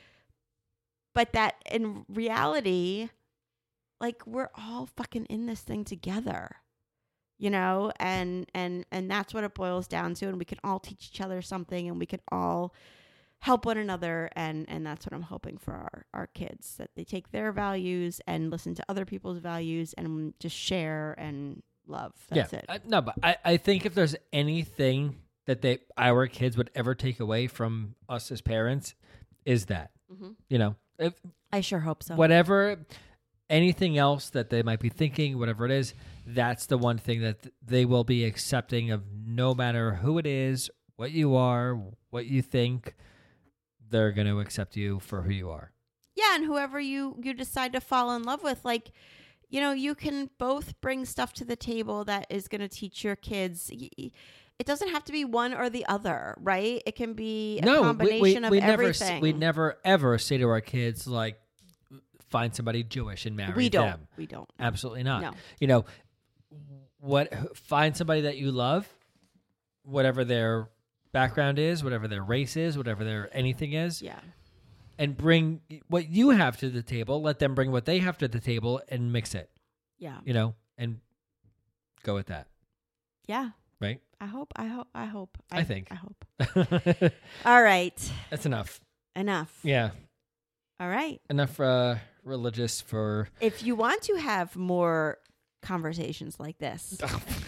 But that in reality, like, we're all fucking in this thing together, you know, and and and that's what it boils down to. And we can all teach each other something, and we can all help one another, and and that's what I'm hoping for our our kids, that they take their values and listen to other people's values and just share and love. That's yeah. it. I, no, but I, I think if there's anything that they our kids would ever take away from us as parents, is that Mhm. you know if, I sure hope so. whatever anything else that they might be thinking, whatever it is, that's the one thing that th- they will be accepting of, no matter who it is, what you are, what you think. They're going to accept you for who you are. Yeah, and whoever you you decide to fall in love with, like, you know, you can both bring stuff to the table that is going to teach your kids. Y- y- It doesn't have to be one or the other, right? It can be a no, we, combination we, of we never, s- everything. we never ever say to our kids, like, find somebody Jewish and marry We don't. them. We don't. Absolutely not. No. You know, what? Find somebody that you love, whatever their background is, whatever their race is, whatever their anything is, Yeah. and bring what you have to the table. Let them bring what they have to the table and mix it. Yeah. You know, and go with that. Yeah. Right? I hope. I hope. I hope. I think. I hope. All right. That's enough. Enough. Yeah, All right. enough uh, religious for. If you want to have more conversations like this,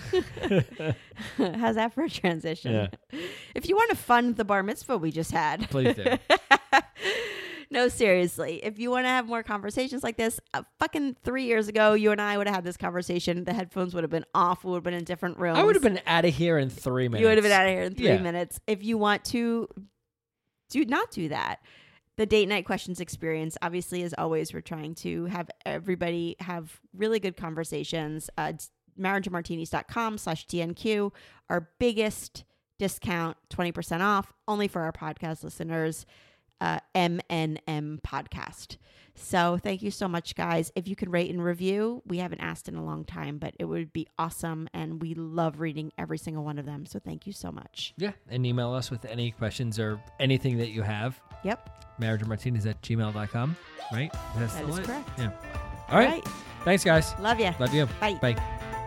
how's that for a transition? Yeah. If you want to fund the bar mitzvah we just had, Please do. No, seriously. If you want to have more conversations like this, uh, fucking three years ago, you and I would have had this conversation. The headphones would have been off. We would have been in different rooms. I would have been out of here in three minutes. You would have been out of here in three Yeah. minutes. If you want to do not do that, the date night questions experience, obviously, as always, we're trying to have everybody have really good conversations. Uh, marriageandmartinis.com slash TNQ, our biggest discount, twenty percent off, only for our podcast listeners, uh, M N M podcast. So thank you so much, guys. If you can rate and review, we haven't asked in a long time, but it would be awesome. And we love reading every single one of them. So thank you so much. Yeah. And email us with any questions or anything that you have. Yep. marriageandmartinis at gmail dot com, right? That's That the is line? correct. Yeah. All right. Right. Thanks, guys. Love you. Love you. Bye. Bye.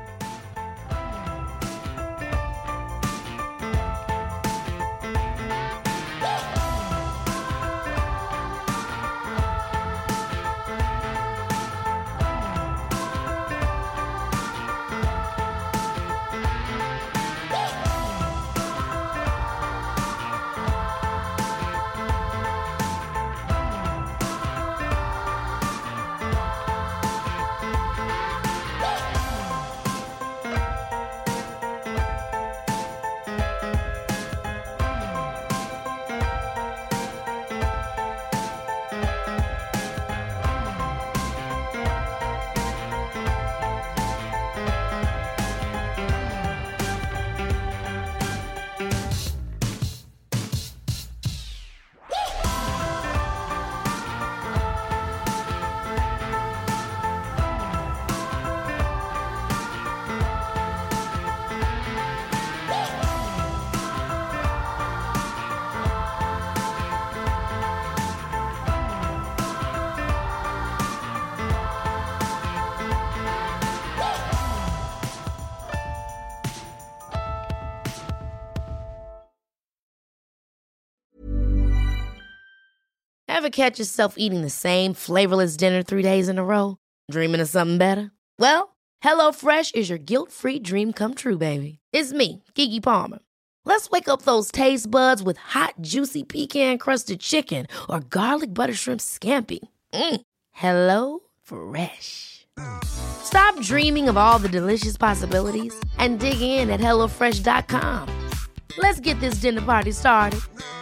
Ever catch yourself eating the same flavorless dinner three days in a row? Dreaming of something better? Well, HelloFresh is your guilt-free dream come true, baby. It's me, Keke Palmer. Let's wake up those taste buds with hot, juicy pecan-crusted chicken or garlic butter shrimp scampi. Mm. Hello Fresh. Stop dreaming of all the delicious possibilities and dig in at hello fresh dot com. Let's get this dinner party started.